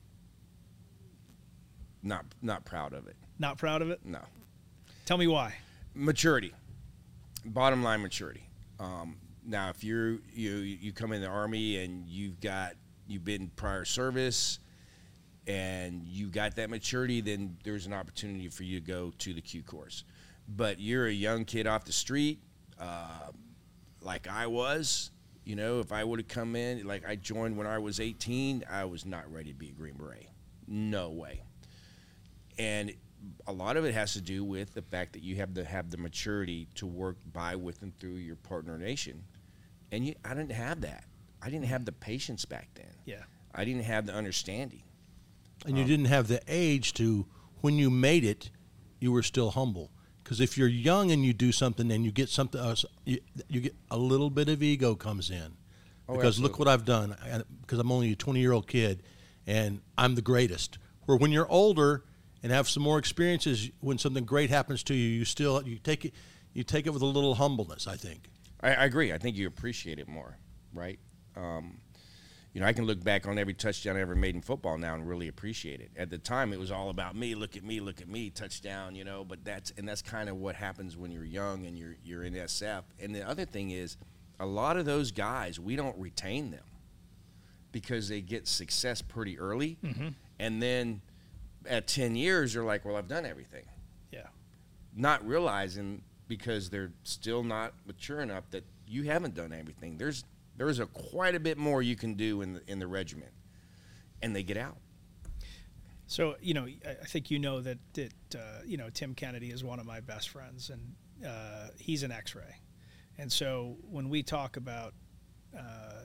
Not not proud of it. Not proud of it? No. Tell me why. Maturity. Bottom line, maturity. Um, now, if you're you you come in the Army and you've got you've been prior service and you got that maturity, then there's an opportunity for you to go to the Q course. But you're a young kid off the street, uh, like I was. You know, if I would have come in, like I joined when I was eighteen, I was not ready to be a Green Beret. No way. And a lot of it has to do with the fact that you have to have the maturity to work by, with, and through your partner nation. And you, I didn't have that. I didn't have the patience back then. Yeah. I didn't have the understanding. And you didn't have the age to, when you made it, you were still humble. Because if you're young and you do something and you get something else, you, you get a little bit of ego comes in. Oh, because absolutely. look what I've done. I, because I'm only a twenty-year-old kid, and I'm the greatest. Where when you're older and have some more experiences, when something great happens to you, you still you take it you take it with a little humbleness, I think. I, I agree. I think you appreciate it more, right? Um, you know, I can look back on every touchdown I ever made in football now and really appreciate it. At the time, it was all about me. Look at me, look at me, touchdown. You know, but that's and that's kind of what happens when you're young and you're you're in S F. And the other thing is, a lot of those guys, we don't retain them because they get success pretty early, Mm-hmm. and then at ten years, they're like, well, I've done everything. Yeah. Not realizing, because they're still not mature enough, that you haven't done everything. There's there's a quite a bit more you can do in the, in the regiment, and they get out. So, you know, I I think you know that, that uh, you know, Tim Kennedy is one of my best friends, and uh, he's an X-ray. And so when we talk about uh,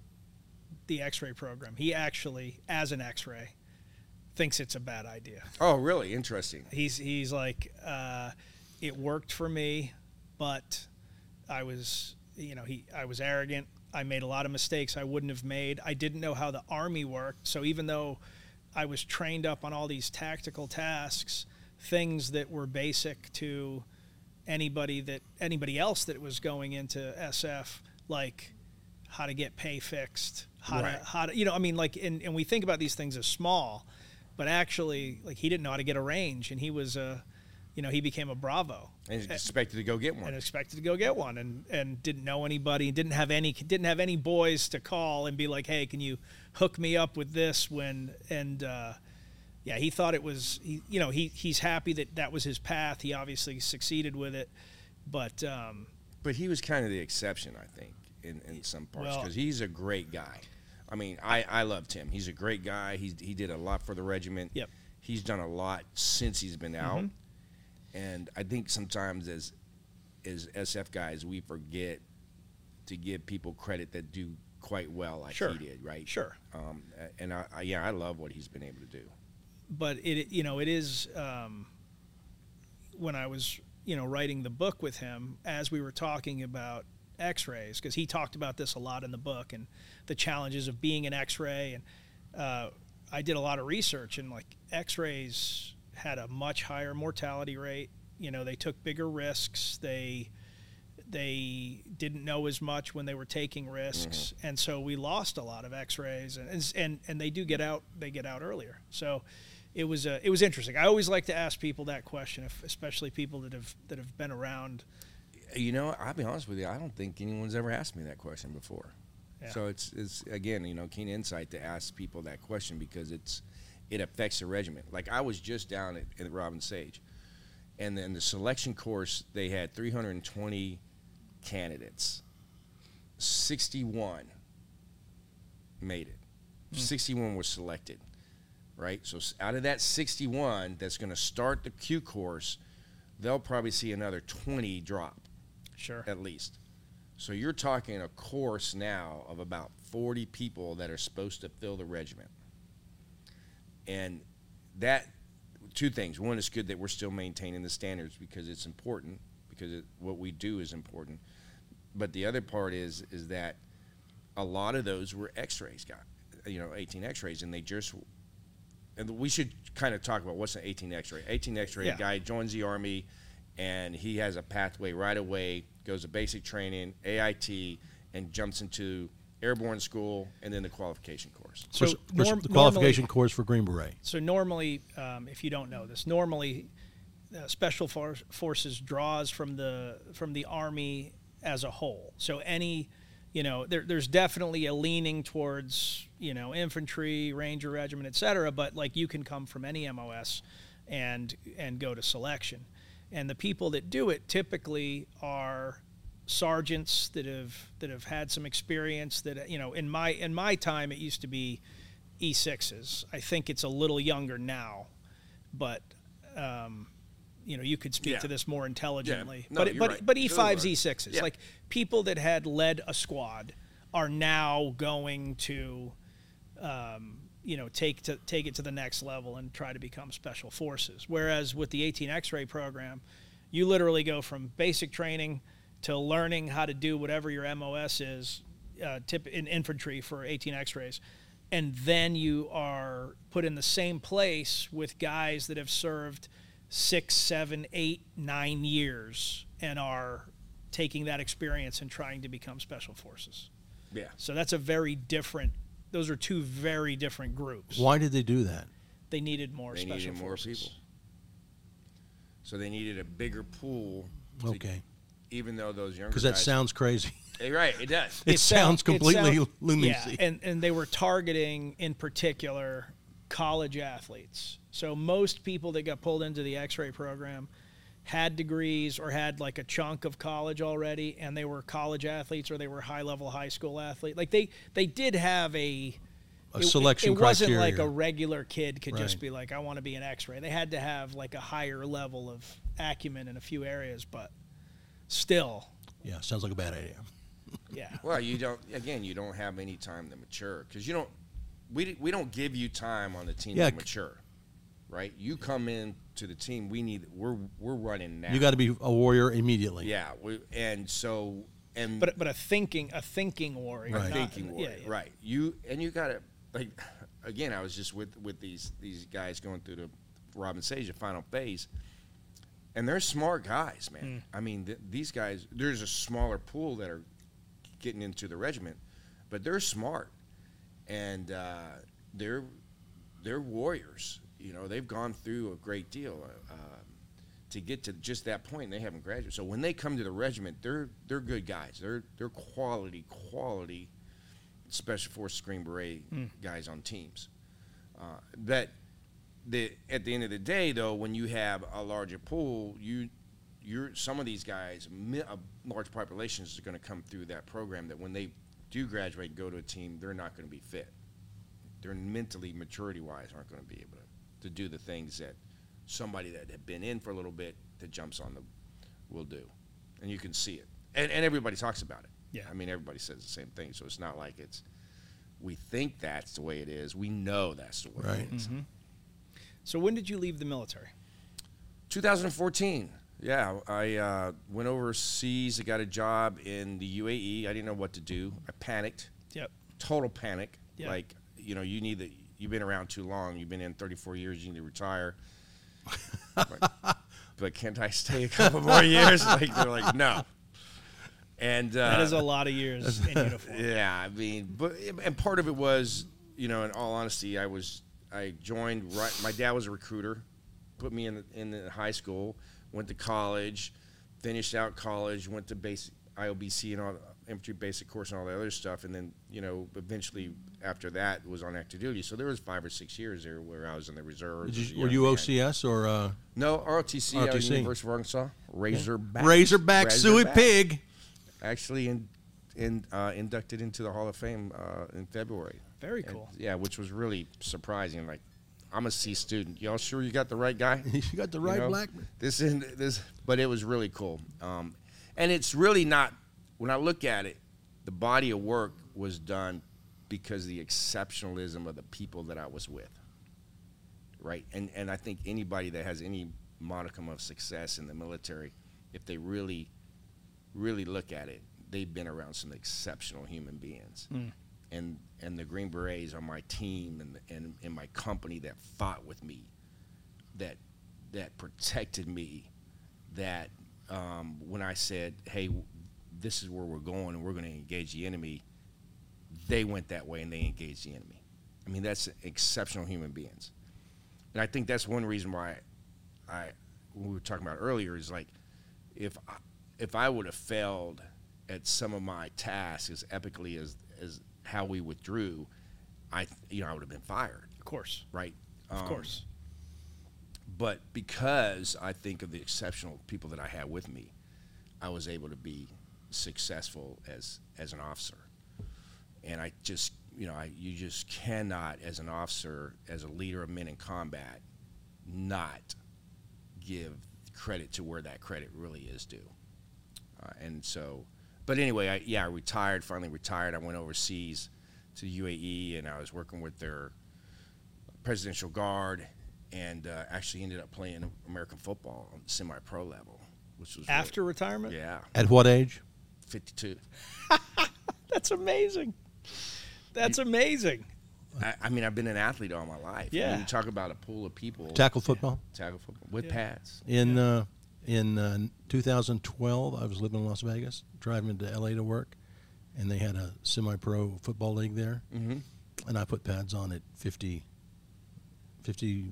the X-ray program, he actually, as an X-ray, thinks it's a bad idea. Oh, really? Interesting. He's he's like, uh, it worked for me, but I was, you know, he I was arrogant. I made a lot of mistakes I wouldn't have made. I didn't know how the Army worked. So even though I was trained up on all these tactical tasks, things that were basic to anybody that anybody else that was going into S F, like how to get pay fixed, how Right. to how to you know, I mean, like, and, and we think about these things as small, but actually, like, he didn't know how to get a range, and he was a, you know, he became a Bravo. And he's expected to go get one. And expected to go get one, and, and didn't know anybody, didn't have any didn't have any boys to call and be like, hey, can you hook me up with this? When and uh, yeah, he thought it was, he, you know, he he's happy that that was his path. He obviously succeeded with it, but um, But he was kind of the exception, I think, in, in some parts, Well- because he's a great guy. I mean, I, I loved him. He's a great guy. He's, he did a lot for the regiment. Yep. He's done a lot since he's been out. Mhm. And I think sometimes as as S F guys, we forget to give people credit that do quite well like Sure. he did, right? Sure. Um, and, I, I, yeah, I love what he's been able to do. but it you know it is um, when I was you know writing the book with him, as we were talking about X-rays, because he talked about this a lot in the book and the challenges of being an X-ray, and uh, I did a lot of research, and like X-rays had a much higher mortality rate. You know, they took bigger risks. They they didn't know as much when they were taking risks, and so we lost a lot of X-rays, and and and they do get out. They get out earlier. So it was uh, it was interesting. I always like to ask people that question, if, especially people that have that have been around. You know, I'll be honest with you. I don't think anyone's ever asked me that question before. Yeah. So it's, it's again, you know, keen insight to ask people that question, because it's it affects the regiment. Like, I was just down at, at Robin Sage, and then the selection course, they had three hundred twenty candidates. sixty-one made it. Hmm. sixty-one was selected, right? So s- out of that sixty-one that's going to start the Q course, they'll probably see another twenty drop Sure. at least. So you're talking a course now of about forty people that are supposed to fill the regiment. And that, two things. One, it's good that we're still maintaining the standards, because it's important, because it, what we do is important. But the other part is is that a lot of those were X-rays, got, you know, eighteen X-rays, and they just and we should kind of talk about what's an eighteen X-ray. eighteen X-ray, Yeah. a guy joins the Army, and he has a pathway right away, goes to basic training, A I T, and jumps into airborne school, and then the qualification course. So For- for norm- the qualification normally- course for Green Beret. So normally, um, if you don't know this, normally uh, Special For- Forces draws from the from the Army as a whole. So any, you know, there, there's definitely a leaning towards, you know, infantry, Ranger Regiment, et cetera. But like you can come from any M O S and and go to selection. And the people that do it typically are sergeants that have that have had some experience. That, you know, in my in my time it used to be E sixes. I think it's a little younger now, but um, you know, you could speak Yeah. to this more intelligently. Yeah. No, but you're but right. but E fives, Sure. E sixes, Yeah. like people that had led a squad are now going to um, you know, take to take it to the next level and try to become special forces. Whereas with the eighteen X-ray program, you literally go from basic training to learning how to do whatever your M O S is, uh, tip in infantry for eighteen X-rays, and then you are put in the same place with guys that have served six, seven, eight, nine years and are taking that experience and trying to become special forces. Yeah. So that's a very different. Those are two very different groups. Why did they do that? They needed more They special needed more forces. people. So they needed a bigger pool. to- Okay. Even though those younger Because that guys- sounds crazy. Hey, right, it does. It, sounds sound- completely it sound- lunacy. Yeah, and, and they were targeting, in particular, college athletes. So most people that got pulled into the X-ray program had degrees or had like a chunk of college already, and they were college athletes or they were high-level high school athletes. Like they, they did have a A it- selection It, it wasn't criteria. like a regular kid could just Right. be like, I want to be an X-ray. They had to have like a higher level of acumen in a few areas, but still, Yeah, sounds like a bad idea. yeah. Well, you don't. Again, you don't have any time to mature because you don't. We we don't give you time on the team Yeah, to mature, right? You come in to the team. We need. We're we're running now. You got to be a warrior immediately. Yeah. We, and so and But but a thinking a thinking warrior, Right. not- thinking warrior, yeah, yeah. right? You and you got to like. Again, I was just with with these these guys going through the Robin Sage the final phase, and they're smart guys, man. I mean, th- these guys. There's a smaller pool that are getting into the regiment, but they're smart, and uh, they're they're warriors. You know, they've gone through a great deal uh, to get to just that point. And they haven't graduated, so when they come to the regiment, they're they're good guys. They're they're quality quality Special Forces Green Beret guys on teams. Uh, that the at the end of the day, though, when you have a larger pool, you you're some of these guys, mi- a large populations are going to come through that program that when they do graduate and go to a team, they're not going to be fit. They're mentally, maturity-wise, aren't going to be able to, to do the things that somebody that had been in for a little bit that jumps on them will do. And you can see it. And, and everybody talks about it. Yeah. I mean, everybody says the same thing, so it's not like it's we think that's the way it is. We know that's the way Right. it is. So when did you leave the military? twenty fourteen. Yeah, I uh, went overseas. I got a job in the U A E. I didn't know what to do. I panicked. Yep. Total panic. Yeah. Like, you know, you need the. You've been around too long. You've been in thirty-four years. You need to retire. but, but can't I stay a couple more years? Like they're like, no. And uh, That is a lot of years in uniform. yeah, I mean, but and part of it was, you know, in all honesty, I was I joined right. My dad was a recruiter, put me in the, in the high school, went to college, finished out college, went to basic I O B C and all infantry basic course and all the other stuff, and then you know eventually after that was on active duty. So there was five or six years there where I was in the reserves. Did as a you, were young you man. O C S or uh, No, R O T C, out of R O T C. University of Arkansas. Razorback. Razorback Suey Razorback. Pig? Actually, in, in uh, inducted into the Hall of Fame uh, in February. Very And, cool. yeah, which was really surprising. Like, I'm a C student. Y'all sure you got the right guy? You got the You right know? black. This is this, but it was really cool. Um, and it's really not. When I look at it, the body of work was done because of the exceptionalism of the people that I was with. Right, and and I think anybody that has any modicum of success in the military, if they really, really look at it, they've been around some exceptional human beings. and and the Green Berets are my team and and, and my company that fought with me, that that protected me, that um, when I said, hey, this is where we're going and we're going to engage the enemy, they went that way and they engaged the enemy. I mean, that's exceptional human beings. And I think that's one reason why I, we were talking about earlier, is like, if I, if I would have failed at some of my tasks as epically as, as how we withdrew, I, you know, I would have been fired. Of course. Right? Of Um, course. But because I think of the exceptional people that I had with me, I was able to be successful as, as an officer. And I just, you know, I, you just cannot, as an officer, as a leader of men in combat, not give credit to where that credit really is due. Uh, and so, but anyway, I, yeah, I retired, finally retired. I went overseas to the U A E, and I was working with their Presidential Guard, and uh, actually ended up playing American football on the semi-pro level, which was After really, retirement? yeah, At what age? fifty-two. That's amazing. That's amazing. I, I mean, I've been an athlete all my life. Yeah. I mean, you talk about a pool of people. Tackle football. Tackle football with Yeah. pads. In uh, in uh, two thousand twelve, I was living in Las Vegas, driving to L A to work, and they had a semi-pro football league there, Mm-hmm. and I put pads on at fifty, fifty-four,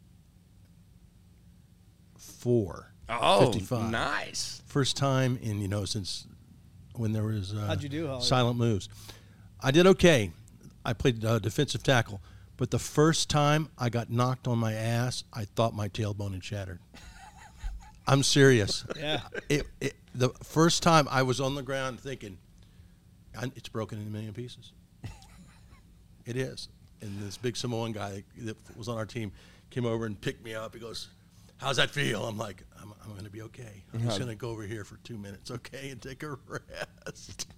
Oh, fifty-five. nice. First time in, you know, since when there was uh, How'd you do, Holly? silent moves. I did okay. I played uh, defensive tackle, but the first time I got knocked on my ass, I thought my tailbone had shattered. I'm serious. Yeah. It, it, the first time I was on the ground thinking, "I- it's broken in a million pieces. It is. And this big Samoan guy that was on our team came over and picked me up. He goes, "How's that feel?" I'm like, I'm, I'm going to be okay. I'm just going to go over here for two minutes, okay, and take a rest.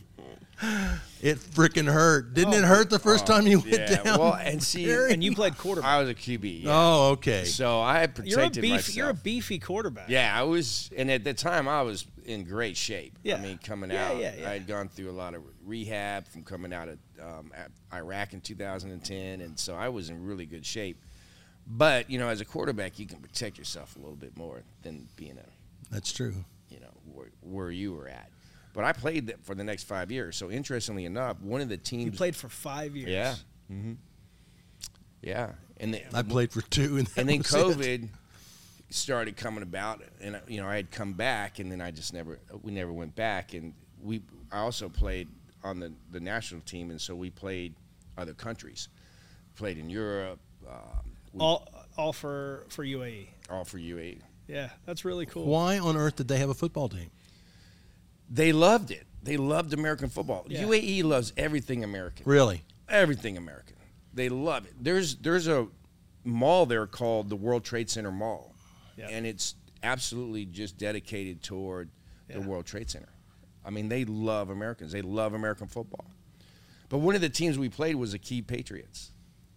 It freaking hurt. Didn't it hurt the first time you went Yeah. down? Well, and see, Barry? And you played quarterback. I was a Q B. Yeah. Oh, okay. So I had You're a protected beef. myself. You're a beefy quarterback. Yeah, I was, and at the time I was in great shape. Yeah. I mean, coming Yeah, out, yeah, yeah. I had gone through a lot of rehab from coming out of um, Iraq in two thousand ten, and so I was in really good shape. But you know, as a quarterback, you can protect yourself a little bit more than being a, That's true. you know, where, where you were at. But I played that for the next five years. So interestingly enough, one of the teams You played for five years. Yeah. Mm-hmm. Yeah, and the, I played for two, and, that and then was it. COVID started coming about, and you know I had come back, and then I just never we never went back, and we I also played on the, the national team, and so we played other countries, played in Europe, um, we, all, All all for for U A E. all for U A E. Yeah, that's really cool. Why on earth did they have a football team? They loved it. They loved American football. Yeah. U A E loves everything American. Really? Everything American. They love it. There's there's a mall there called the World Trade Center Mall, Yeah. and it's absolutely just dedicated toward the Yeah. World Trade Center. I mean, they love Americans. They love American football. But one of the teams we played was the Key Patriots,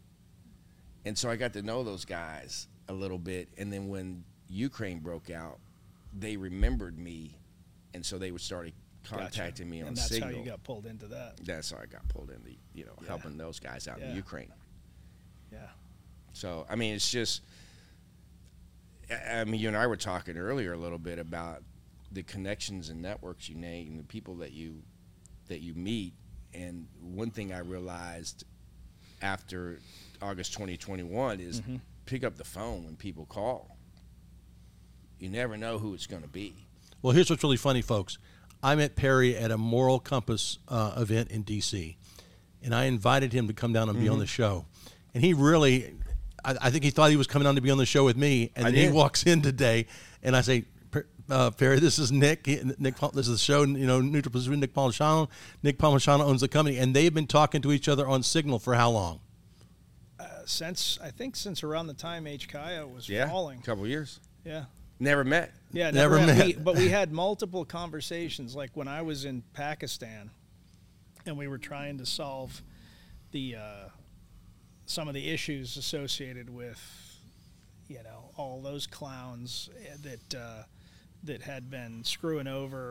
and so I got to know those guys a little bit. And then when Ukraine broke out, they remembered me, and so they would started contacting Gotcha. me on and that's Signal. how you got pulled into that. That's how I got pulled in, the you know, Yeah. helping those guys out Yeah. in Ukraine. Yeah. So, I mean, it's just, I I mean, you and I were talking earlier a little bit about the connections and networks you make and the people that you, that you meet. And one thing I realized after August twenty twenty-one is Mm-hmm. pick up the phone when people call. You never know who it's going to be. Well, here's what's really funny, folks. I met Perry at a Moral Compass uh, event in D C, and I invited him to come down and be on the show. And he really, I, I think he thought he was coming on to be on the show with me. And I then he did. walks in today, and I say, "Per- uh, Perry, this is Nick. He- Nick, Pal- this is the show. You know, Neutral Position. Nick Palmisano. Nick Palmisano owns the company, and they've been talking to each other on Signal for how long? Uh, since I think since around the time H. Kaya was Yeah, falling. a couple years. Yeah. Never met. Yeah, Never never, had- met. we- but we had multiple conversations. Like when I was in Pakistan, and we were trying to solve the uh, some of the issues associated with, you know, all those clowns that uh, that had been screwing over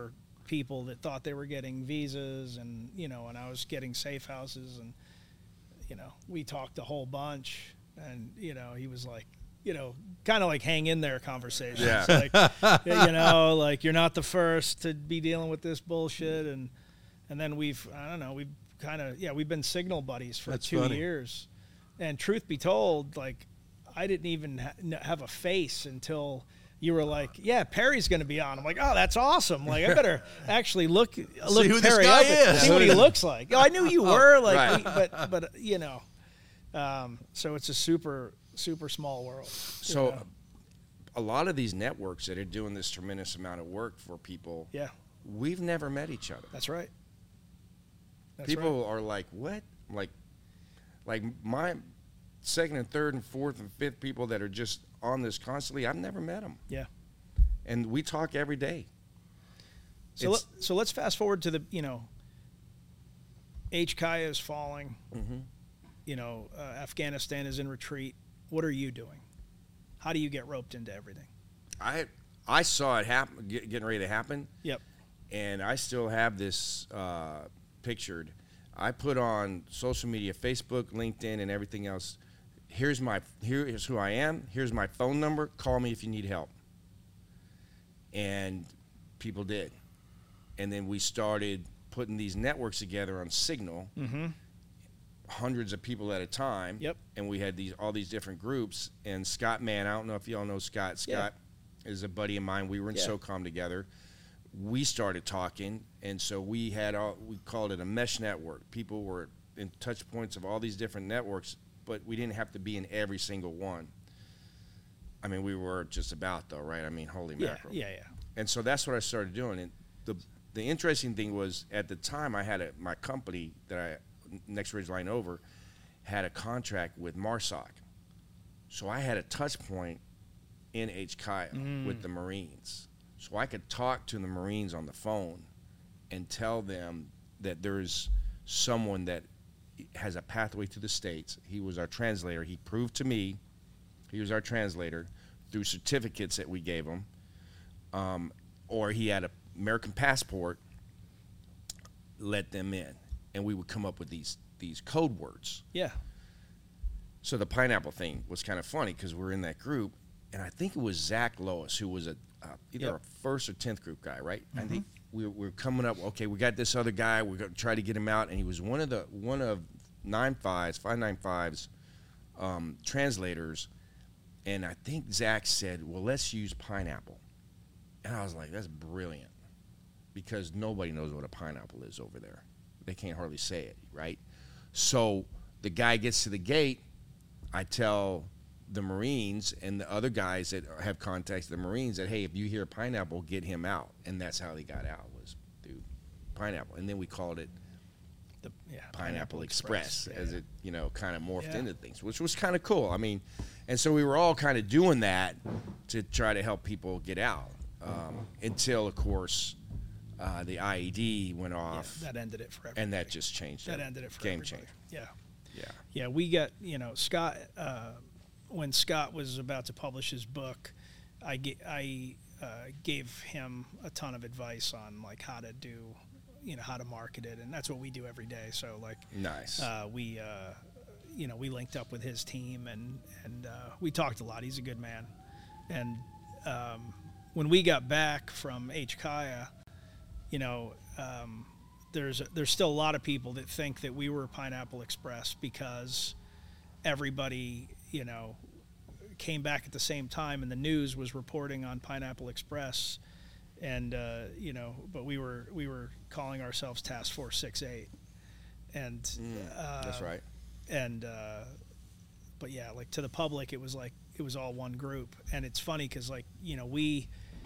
people that thought they were getting visas, and you know, and I was getting safe houses, and you know, we talked a whole bunch, and you know, he was like, you know, kind of like hang in there conversations. Yeah. Like, you know, like you're not the first to be dealing with this bullshit, and and then we've I don't know we've kind of yeah we've been signal buddies for That's two funny. years, and truth be told, like I didn't even ha- n- have a face until you were like, yeah, Perry's going to be on. I'm like, oh, that's awesome. Like I better actually look look who this Perry guy up and is. see what he looks like. Oh, I knew you were like, right. we, but but you know, um, so it's a super super small world. you So know? a lot of these networks that are doing this tremendous amount of work for people, Yeah, we've never met each other. that's right. That's People are like, what? Like, like my second and third and fourth and fifth people that are just on this constantly, I've never met them. Yeah. And we talk every day. So let, It's- so let's fast forward to the you know. H Kaya is falling. Mm-hmm. You know, uh, Afghanistan is in retreat. What are you doing? How do you get roped into everything? I I saw it happen, get, getting ready to happen, Yep. and I still have this uh, pictured. I put on social media, Facebook, LinkedIn, and everything else. Here's my here's who I am. Here's my phone number. Call me if you need help. And people did, and then we started putting these networks together on Signal. Mm-hmm. Hundreds of people at a time. Yep. And we had these all these different groups. And Scott Mann, I don't know if y'all know Scott. Scott is a buddy of mine. We were in Yeah. SOCOM together. We started talking, and so we had all we called it a mesh network. People were in touch points of all these different networks, but we didn't have to be in every single one. I mean, we were just about though, right? I mean, holy Yeah, mackerel. yeah, yeah. And so that's what I started doing. And the the interesting thing was at the time I had a my company that I Next Ridge Line Over had a contract with MARSOC. So I had a touch point in H Kaya Mm. with the Marines. So I could talk to the Marines on the phone and tell them that there's someone that has a pathway to the States. He was our translator. He proved to me he was our translator through certificates that we gave him. Um, or he had an American passport, let them in. And we would come up with these these code words. Yeah. So the pineapple thing was kind of funny because we were in that group, and I think it was Zach Lois, who was a uh, either Yep. a first or tenth group guy, right? I think we, we were coming up. Okay, we got this other guy. We're going to try to get him out, and he was one of the one of nine fives, five nine fives, um, translators. And I think Zach said, "Well, let's use pineapple," and I was like, "That's brilliant," because nobody knows what a pineapple is over there. They can't hardly say it, right? So the guy gets to the gate. I tell the Marines and the other guys that have contacts the Marines that, hey, if you hear pineapple, get him out. And that's how he got out, was through pineapple. And then we called it The yeah. Pineapple Express, Yeah, as yeah. it, you know, kind of morphed Yeah. into things, which was kind of cool. I mean, and so we were all kind of doing that to try to help people get out um, until, of course, uh, the I E D went Yeah, off. that ended it for everybody. And that just changed that it. ended it for Game everybody. changer. Yeah. Yeah. Yeah, we got, you know, Scott, uh, when Scott was about to publish his book, I, ga- I uh, gave him a ton of advice on, like, how to do, you know, how to market it. And that's what we do every day. So, like, Nice. uh, we, uh, you know, we linked up with his team, and, and uh, we talked a lot. He's a good man. And um, when we got back from H Kaya, you know, um, there's there's still a lot of people that think that we were Pineapple Express because everybody, you know, came back at the same time, and the news was reporting on Pineapple Express, and uh, you know, but we were we were calling ourselves Task Force six eight, and uh, That's right. and uh, but yeah, like to the public, it was like it was all one group, and it's funny because like you know we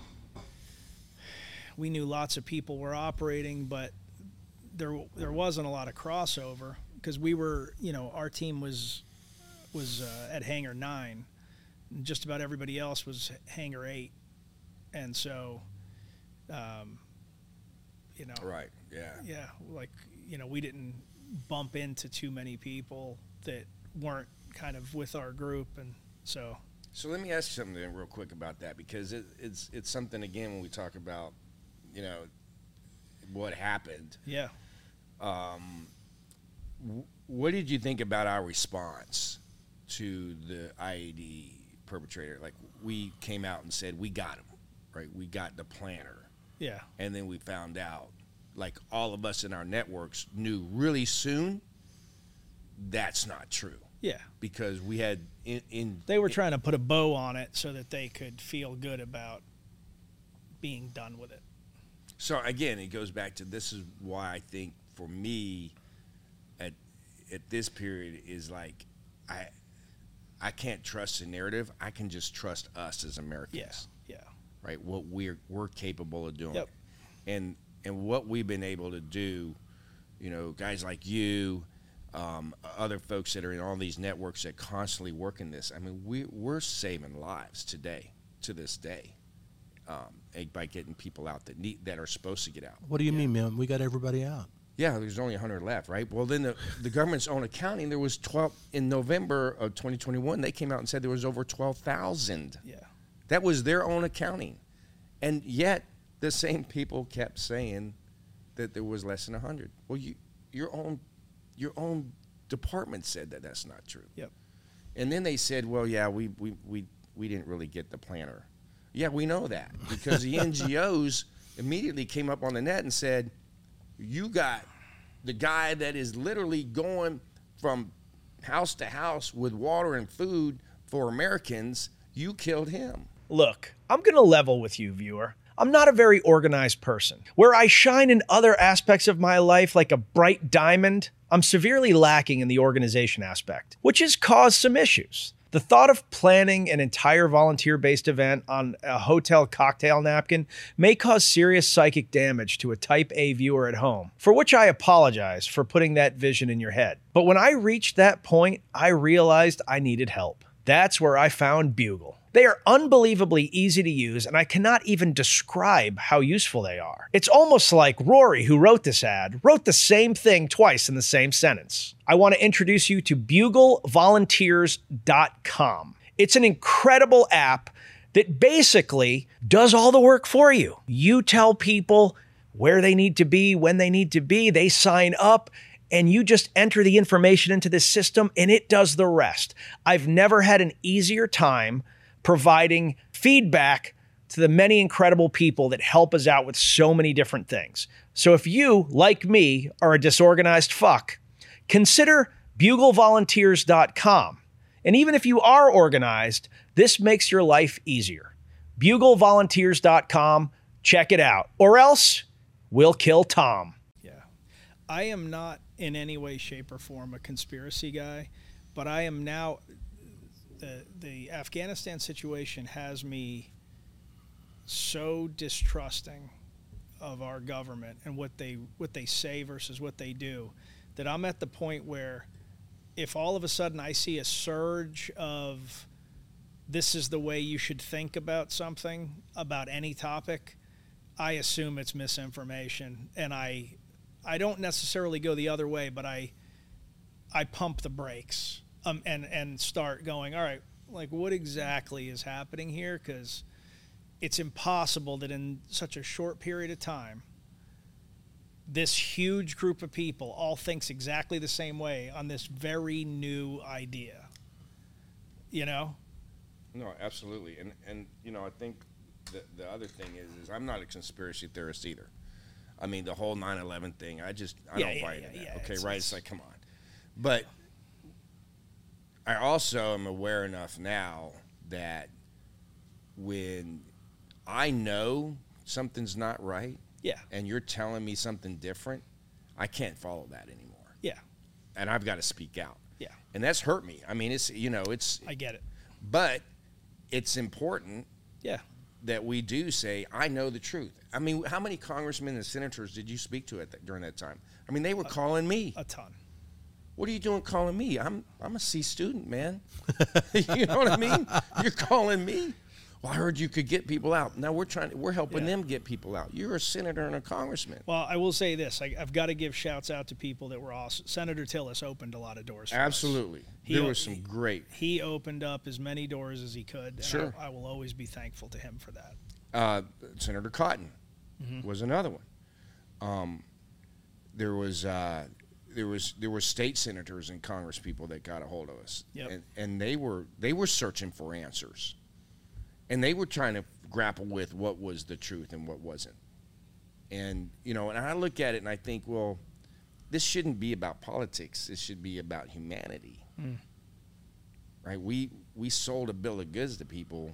we knew lots of people were operating, but there there wasn't a lot of crossover because we were you know our team was was uh, at Hangar nine, and just about everybody else was Hangar eight, and so um, you know Right. Yeah. yeah, like, you know, we didn't bump into too many people that weren't kind of with our group. And so, So let me ask you something real quick about that, because it, it's it's something, again, when we talk about, you know, what happened. Yeah. What did you think about our response to the I E D perpetrator? Like, we came out and said, we got him, right? We got the planner. Yeah. And then we found out, like, all of us in our networks knew really soon that's not true. Yeah. Because we had in, in They were trying to put a bow on it so that they could feel good about being done with it. So again, it goes back to, this is why I think for me at at this period is like, I I can't trust the narrative. I can just trust us as Americans. Yeah. Yeah. Right? What we're we're capable of doing. Yep. And and what we've been able to do, you know, guys like you, um, other folks that are in all these networks that constantly work in this. I mean, we we're saving lives today, to this day. Um, by getting people out that need that are supposed to get out. What do you mean, man? We got everybody out. Yeah, there's only one hundred left, right? Well, then the, the government's own accounting, there was twelve in November of twenty twenty-one. They came out and said there was over twelve thousand. Yeah. That was their own accounting, and yet the same people kept saying that there was less than one hundred. Well, you your own your own department said that that's not true. Yep. And then they said, well, yeah, we we we, we didn't really get the planner. Yeah, we know that because the N G Os immediately came up on the net and said, you got the guy that is literally going from house to house with water and food for Americans. You killed him. Look, I'm going to level with you, viewer. I'm not a very organized person. Where I shine in other aspects of my life like a bright diamond, I'm severely lacking in the organization aspect, which has caused some issues. The thought of planning an entire volunteer-based event on a hotel cocktail napkin may cause serious psychic damage to a type A viewer at home, for which I apologize for putting that vision in your head. But when I reached that point, I realized I needed help. That's where I found Bugle. They are unbelievably easy to use, and I cannot even describe how useful they are. It's almost like Rory, who wrote this ad, wrote the same thing twice in the same sentence. I want to introduce you to bugle volunteers dot com. It's an incredible app that basically does all the work for you. You tell people where they need to be, when they need to be, they sign up, and you just enter the information into this system, and it does the rest. I've never had an easier time providing feedback to the many incredible people that help us out with so many different things. So if you, like me, are a disorganized fuck, consider bugle volunteers dot com. And even if you are organized, this makes your life easier. bugle volunteers dot com, check it out. Or else, we'll kill Tom. Yeah. I am not in any way, shape, or form a conspiracy guy, but I am now... The, the Afghanistan situation has me so distrusting of our government and what they what they say versus what they do that I'm at the point where if all of a sudden I see a surge of this is the way you should think about something, about any topic, I assume it's misinformation, and I I don't necessarily go the other way, but I I pump the brakes. Um, and, and start going, all right, like what exactly is happening here? Because it's impossible that in such a short period of time, this huge group of people all thinks exactly the same way on this very new idea. You know? No, absolutely. And, and you know, I think the, the other thing is, is I'm not a conspiracy theorist either. I mean, the whole nine eleven thing, I just, I yeah, don't yeah, buy yeah, into that. yeah, Okay, it's, right? It's, it's like, come on. But I also am aware enough now that when I know something's not right, yeah, and you're telling me something different, I can't follow that anymore. Yeah. And I've got to speak out. Yeah. And that's hurt me. I mean, it's, you know, it's... I get it. But it's important yeah. that we do say, I know the truth. I mean, how many congressmen and senators did you speak to at that, during that time? I mean, they were a, calling me. A ton. What are you doing calling me? I'm I'm a C student, man. You know what I mean? You're calling me. Well, I heard you could get people out. Now we're trying. We're helping yeah. them get people out. You're a senator and a congressman. Well, I will say this: I, I've got to give shouts out to people that were awesome. Senator Tillis opened a lot of doors. For Absolutely, us. there he, was some great. He opened up as many doors as he could. And sure, I, I will always be thankful to him for that. Uh, Senator Cotton mm-hmm. was another one. Um, there was uh, there was there were state senators and Congress people that got a hold of us, Yep. and and they were they were searching for answers, and they were trying to grapple with what was the truth and what wasn't. And you know, and I look at it and I think, well, this shouldn't be about politics. This should be about humanity, Mm. right? We we sold a bill of goods to people.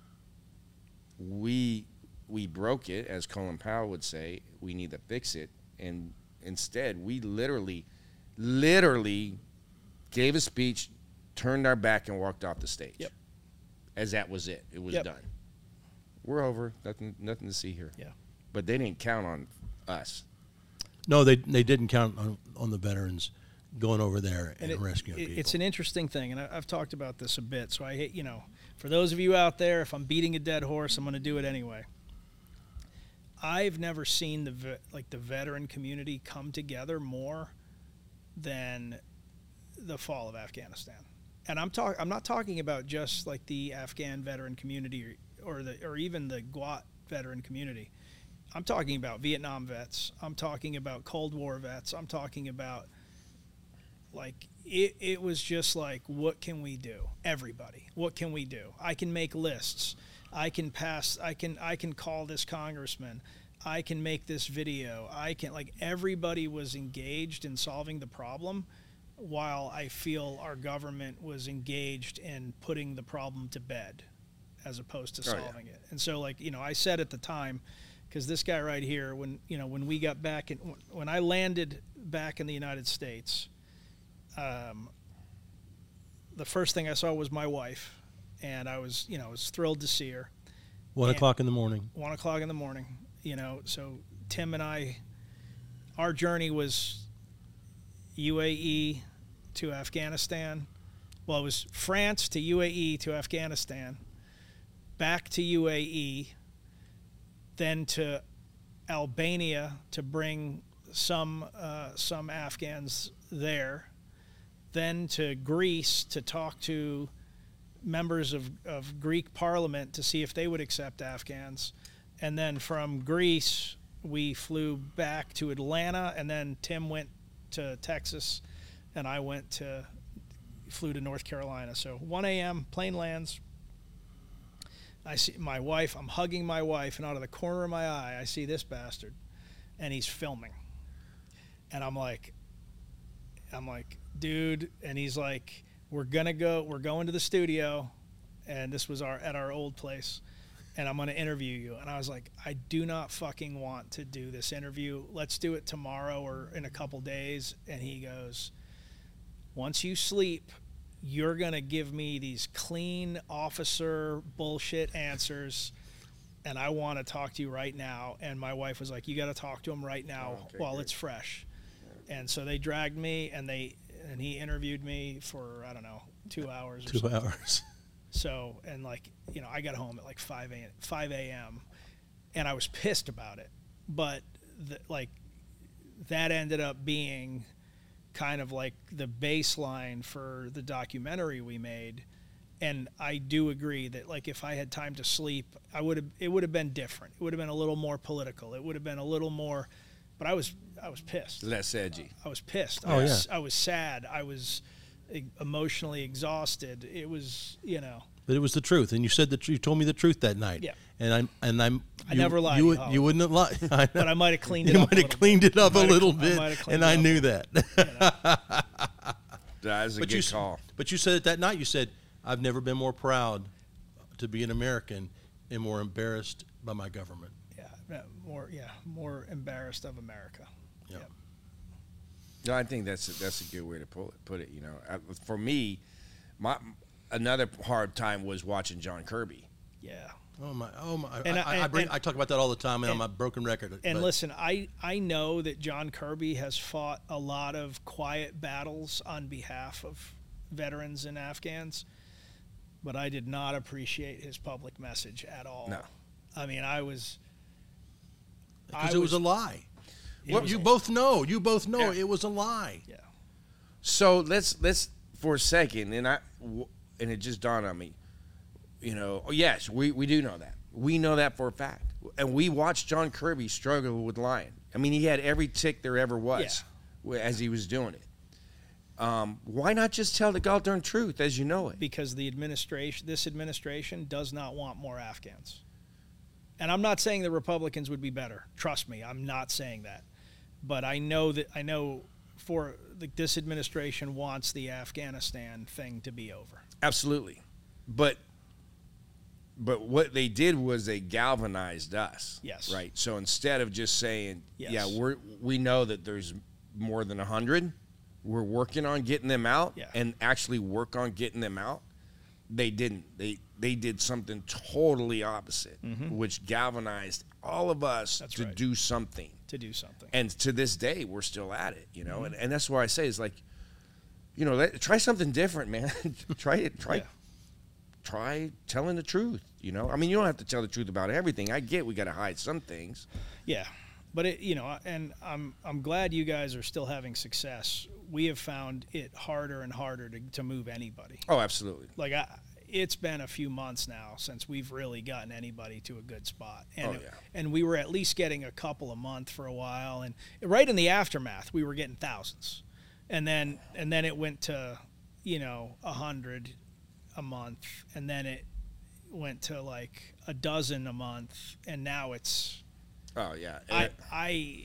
We we broke it, as Colin Powell would say. We need to fix it, and instead, we literally, literally gave a speech, turned our back, and walked off the stage. Yep. As that was it. It was Yep. done. We're over. Nothing nothing to see here. Yeah. But they didn't count on us. No, they they didn't count on, on the veterans going over there and, it- rescuing it- people. It's an interesting thing, and I, I've talked about this a bit. So I hate, you know, for those of you out there, if I'm beating a dead horse, I'm going to do it anyway. I've never seen the ve- like the veteran community come together more than the fall of Afghanistan. And I'm talking. I'm not talking about just like the Afghan veteran community or, or the or even the G W A T veteran community. I'm talking about Vietnam vets. I'm talking about Cold War vets. I'm talking about like it, it was just like, what can we do? Everybody, what can we do? I can make lists. I can pass. I can I can call this congressman. I can make this video. I can like everybody was engaged in solving the problem, while I feel our government was engaged in putting the problem to bed, as opposed to Oh, yeah. solving it. And so like you know I said at the time, because this guy right here, when you know when we got back in, when I landed back in the United States, um, the first thing I saw was my wife, and I was you know was thrilled to see her. One and- o'clock in the morning. One o'clock in the morning, you know. So Tim and I, our journey was U A E to Afghanistan. Well, it was France to U A E to Afghanistan, back to U A E, then to Albania to bring some uh, some Afghans there, then to Greece to talk to members of, of Greek parliament to see if they would accept Afghans. And then from Greece, we flew back to Atlanta, and then Tim went to Texas, and I went to, flew to North Carolina. So one a.m., plane lands. I see my wife, I'm hugging my wife, and out of the corner of my eye, I see this bastard, and he's filming. And I'm like, I'm like, dude, and he's like, we're gonna go, we're going to the studio, and this was our at our old place, and I'm gonna interview you. And I was like, I do not fucking want to do this interview. Let's do it tomorrow or in a couple days. And he goes, once you sleep, you're gonna give me these clean officer bullshit answers, and I want to talk to you right now. And my wife was like, you got to talk to him right now Oh, okay, while good. it's fresh. And so they dragged me, and they and he interviewed me for I don't know two hours. Or Two something. hours. So and like you know, I got home at like five a five a.m. and I was pissed about it, but the, like that ended up being kind of like the baseline for the documentary we made. And I do agree that like if I had time to sleep, I would have it would have been different. It would have been a little more political. It would have been a little more, but I was I was pissed. Less edgy. I was pissed. Oh, I was, yeah. I was sad. I was e- emotionally exhausted. It was, you know, But it was the truth, and you said that you told me the truth that night. Yeah. And I'm and I'm. I you, never lied You, to would, you, you wouldn't have lied. I know. but I might have cleaned it You up. might a have little cleaned bit. it up I a might have little cl- I bit, might have cleaned and it I up a knew little that. That's a But good you, call. but you said it that night. You said, "I've never been more proud to be an American and more embarrassed by my government." Yeah, yeah, more, yeah, more embarrassed of America. Yeah. Yep. No, I think that's a, that's a good way to pull it, put it. You know, I, for me, my another hard time was watching John Kirby. Yeah. Oh my! Oh my! And I, I- I, I, bring, and- I talk about that all the time, and, and- I'm a broken record. And but listen, I, I know that John Kirby has fought a lot of quiet battles on behalf of veterans and Afghans, but I did not appreciate his public message at all. No. I mean, I was. because I it was, was- a lie. it Well, was you a- both know. You both know Yeah. it was a lie. Yeah. So let's let's for a second, and I w- and it just dawned on me. You know, oh, yes, we, we do know that. We know that for a fact, and we watched John Kirby struggle with lying. I mean, he had every tick there ever was yeah. as he was doing it. Um, why not just tell the goddamn truth as you know it? Because the administration, this administration, does not want more Afghans. And I'm not saying the Republicans would be better. Trust me, I'm not saying that. But I know that I know for the, this administration wants the Afghanistan thing to be over. Absolutely, but but what they did was they galvanized us. Yes. Right. So instead of just saying, yes. yeah, we're we know that there's more than a hundred. We're working on getting them out yeah. and actually work on getting them out. They didn't. They they did something totally opposite, mm-hmm. which galvanized all of us that's to right. do something. To do something. And to this day, we're still at it, you know. Mm-hmm. And, and that's why I say is like, you know, let, try something different, man. try it. Try yeah. try telling the truth, you know. I mean, you don't have to tell the truth about everything. I get we got to hide some things. Yeah. But it, you know, and I'm I'm glad you guys are still having success. We have found it harder and harder to, to move anybody. Oh, absolutely. Like I, it's been a few months now since we've really gotten anybody to a good spot. And oh, it, yeah. and we were at least getting a couple a month for a while, and right in the aftermath, we were getting thousands, and then and then it went to, you know, a hundred a month, and then it went to like a dozen a month, and now it's. Oh yeah, I, I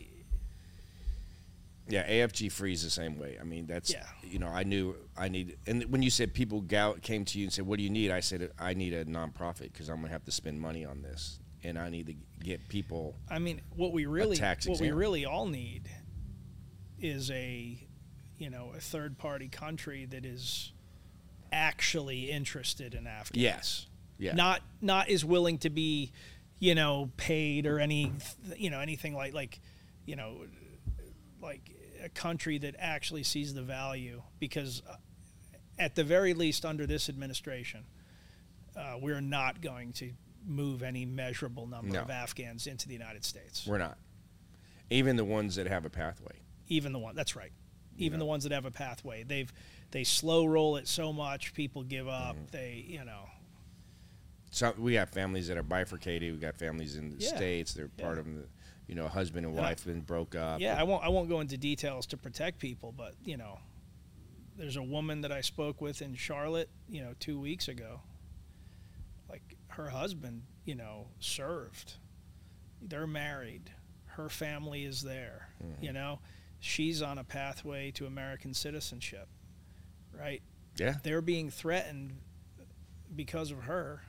yeah. A F G Free is the same way. I mean, that's yeah. you know, I knew I need. And when you said people gal- came to you and said, "What do you need?" I said, "I need a nonprofit because I'm gonna have to spend money on this, and I need to get people." I mean, what we really, what exam. we really all need is a, you know, a third party country that is actually interested in Afghans. Yes. Yeah. Not not is willing to be, you know, paid or any, you know, anything like, like, you know, like a country that actually sees the value, because at the very least under this administration, uh, we're not going to move any measurable number no. of Afghans into the United States. We're not. Even the ones that have a pathway. Even the one, that's right. Even you know. the ones that have a pathway. They've, they slow roll it so much, people give up, mm-hmm. they, you know. So we have families that are bifurcated. We got families in the yeah. States. They're yeah. part of the, you know, husband and wife and broke up. Yeah, I won't. I won't go into details to protect people, but you know, there's a woman that I spoke with in Charlotte, you know, two weeks ago. Like her husband, you know, served. They're married. Her family is there. Mm-hmm. You know, she's on a pathway to American citizenship, right? Yeah. They're being threatened because of her.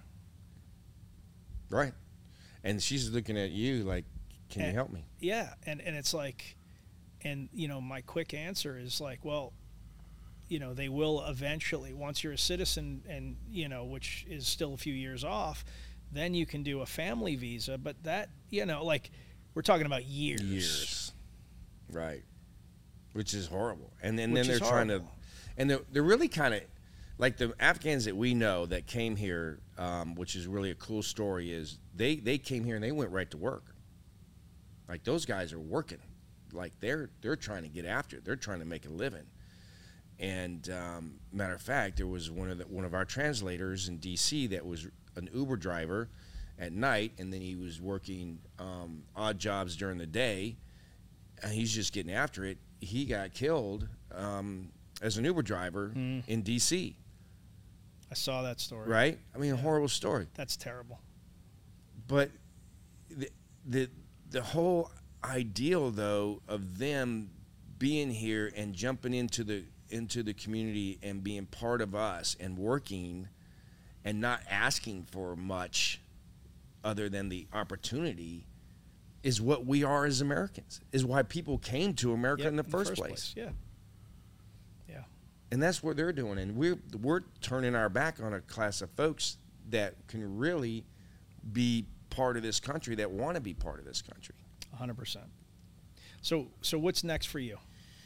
Right. And she's looking at you like, can and, you help me? Yeah. And, and it's like, and, you know, my quick answer is like, well, you know, they will eventually, once you're a citizen and, you know, which is still a few years off, then you can do a family visa. But that, you know, like we're talking about years. Years. Right. Which is horrible. And then, Which then they're is trying horrible. to, and they're, they're really kind of, like the Afghans that we know that came here, um, which is really a cool story, is they, they came here and they went right to work. Like those guys are working. Like they're they're trying to get after it. They're trying to make a living. And um, matter of fact, there was one of the, one of our translators in D C that was an Uber driver at night, and then he was working um, odd jobs during the day, and he's just getting after it. He got killed um, as an Uber driver mm. in D C I saw that story. Right? I mean, yeah. a horrible story. That's terrible. But the the the whole ideal, though, of them being here and jumping into the into the community and being part of us and working and not asking for much other than the opportunity is what we are as Americans, is why people came to America yep, in the in first, the first place. place. Yeah. Yeah. And that's what they're doing. And we're, we're turning our back on a class of folks that can really be part of this country, that want to be part of this country. one hundred percent. So, so what's next for you?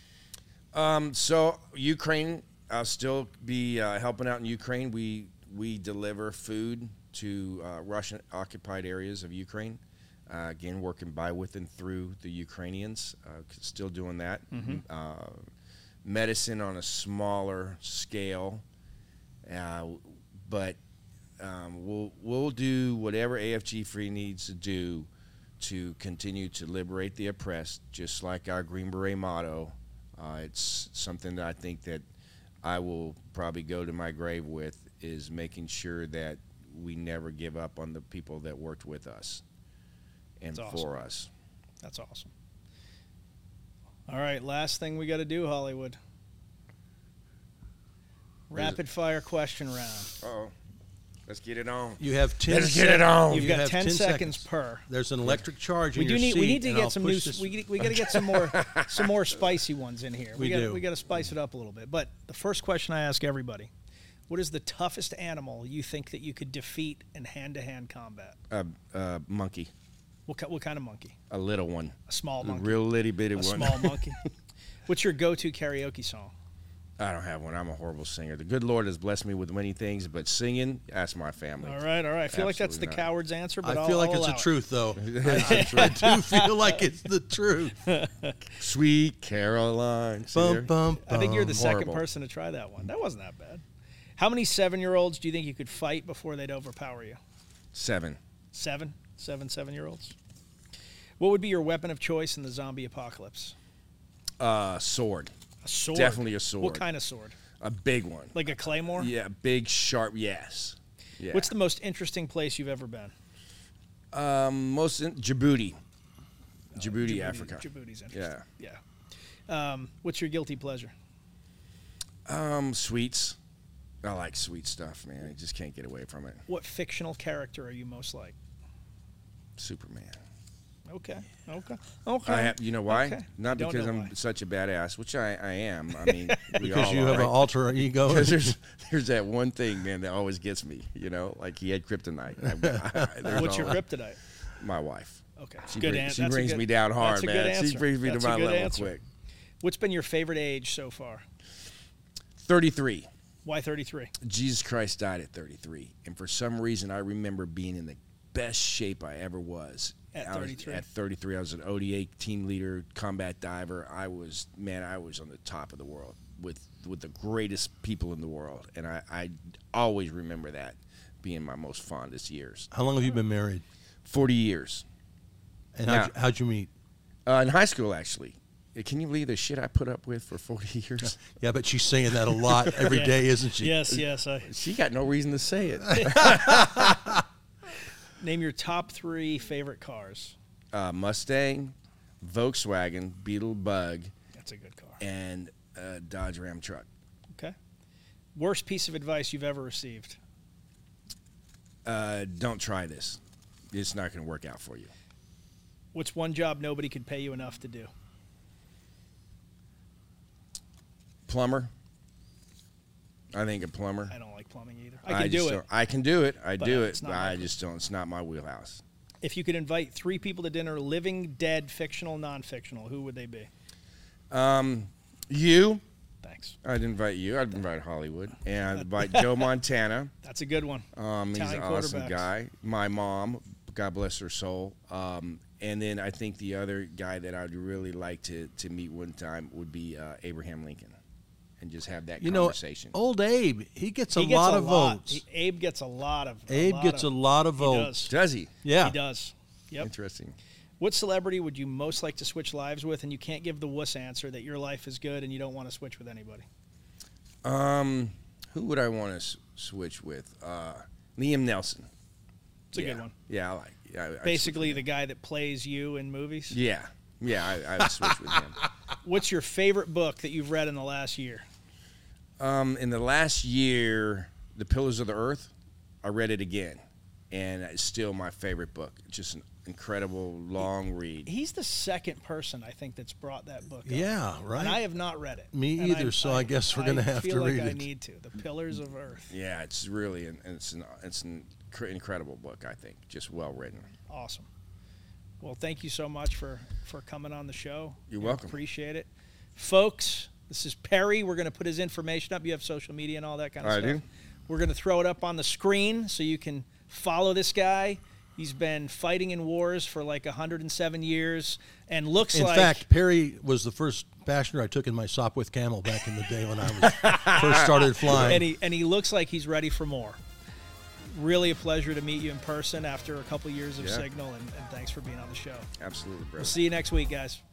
Um, so Ukraine, I'll still be uh, helping out in Ukraine. We we deliver food to uh, Russian-occupied areas of Ukraine. Uh, again, working by, with, and through the Ukrainians. Uh, still doing that. Mm-hmm. Uh, medicine on a smaller scale, uh, but um, we'll we'll do whatever A F G Free needs to do to continue to liberate the oppressed, just like our Green Beret motto. Uh, it's something that I think that I will probably go to my grave with, is making sure that we never give up on the people that worked with us and That's for awesome. us. That's awesome. All right, last thing we got to do, Hollywood. Rapid fire question round. Uh-oh. Let's get it on. You have ten. Let's get it on. You've You got have ten, ten seconds, seconds. per. There's an electric charge We in do your need seat. we need to and get I'll some push new this- we we got to get some more some more spicy ones in here. We got do. we got to spice it up a little bit. But the first question I ask everybody: what is the toughest animal you think that you could defeat in hand-to-hand combat? Uh, uh, monkey, What ki- what kind of monkey? a little one, A small a monkey. real little bitty A one. small monkey. What's your go-to karaoke song? I don't have one. I'm a horrible singer. The good Lord has blessed me with many things, but singing, that's my family. All right, all right. I feel like that's the Absolutely not. coward's answer, but I I'll, feel like I'll it's the allow it. truth, though. I, I do feel like it's the truth. Sweet Caroline. See Bum, there? bum, I think you're the bum. second Horrible. person to try that one. That wasn't that bad. How many seven-year-olds do you think you could fight before they'd overpower you? Seven. Seven? Seven seven-year-olds? What would be your weapon of choice in the zombie apocalypse? Uh, sword. A sword? Definitely a sword. What kind of sword? A big one. Like a claymore? Yeah, big, sharp, yes. Yeah. What's the most interesting place you've ever been? um, most in, Djibouti. Djibouti, Africa. Djibouti's interesting. Yeah. Yeah. Um, what's your guilty pleasure? Um, sweets. I like sweet stuff, man. I just can't get away from it. What fictional character are you most like? Superman. Okay. Okay. Okay. I have, you know why? Okay. Not Don't because know I'm why. such a badass, which I, I am. I mean, we Because all you are, have right? an alter ego. Because there's there's that one thing, man, that always gets me. You know, like he had kryptonite. I, I, there's What's your all- kryptonite? My wife. Okay. She, good bring- answer. she brings me down hard, that's a man. Good answer. She brings me That's to a my good level answer. quick. What's been your favorite age so far? thirty-three. Why thirty-three? Jesus Christ died at thirty-three, and for some reason, I remember being in the best shape I ever was. At I was- thirty-three? At thirty-tee, I was an O D A team leader, combat diver. I was, man, I was on the top of the world with with the greatest people in the world, and I, I always remember that being my most fondest years. How long have you been married? Forty years. And Yeah. how'd, you, how'd you meet? Uh, in high school, actually. Uh, Can you believe the shit I put up with for forty years? Yeah, but she's saying that a lot every day, Yeah. isn't she? Yes, yes. I, She got no reason to say it. name your top three favorite cars. uh, Mustang, Volkswagen, Beetle Bug, That's a good car. and uh, Dodge Ram truck. Okay. Worst piece of advice you've ever received. Uh, don't try this. It's not going to work out for you. What's one job nobody could pay you enough to do? Plumber. I think a plumber. I don't like plumbing either. I can just do it. don't- I can do it. I But, do uh, it. it's not But my I thing. just don't. It's not my wheelhouse. If you could invite three people to dinner, living, dead, fictional, non-fictional, who would they be? Um, you. Thanks. I'd invite you. I'd invite Hollywood, and I'd invite Joe Montana. That's a good one. Um, he's an Italian awesome quarterbacks. guy. My mom, God bless her soul. Um, and then I think the other guy that I'd really like to, to meet one time would be uh, Abraham Lincoln, and just have that You know, conversation. old Abe, he gets a He gets lot a of lot. votes. He- Abe gets a lot of. Abe lot gets of, a lot of he votes. does. Does he? Yeah. He does. Yep. Interesting. What celebrity would you most like to switch lives with? And you can't give the wuss answer that your life is good and you don't want to switch with anybody. Um, who would I want to s- switch with? Uh, Liam Nelson. It's a yeah. good one. Yeah, I like. Yeah, I- I'd switch Basically, with the him. guy that plays you in movies. Yeah, yeah, I, I would switch with him. What's your favorite book that you've read in the last year? Um, in the last year, The Pillars of the Earth, I read it again, and it's still my favorite book. It's just an incredible long read. He's the second person I think that's brought that book up. Yeah, right. And I have not read it. Me And either, so I guess we're gonna have feel to like read I it. need to. The Pillars of Earth. Yeah, it's really an it's an it's an cr- incredible book. I think just well written. Awesome. Well, thank you so much for, for coming on the show. You're I welcome. Appreciate it. Folks, this is Perry. We're going to put his information up. You have social media and all that kind of I stuff. do. We're going to throw it up on the screen so you can follow this guy. He's been fighting in wars for like one hundred seven years and looks In like... fact, Perry was the first passenger I took in my Sopwith Camel back in the day when I was first started flying. and he, and he looks like he's ready for more. really a pleasure to meet you in person after a couple years of Yeah. Signal, and, and thanks for being on the show. Absolutely, bro. We'll see you next week, guys.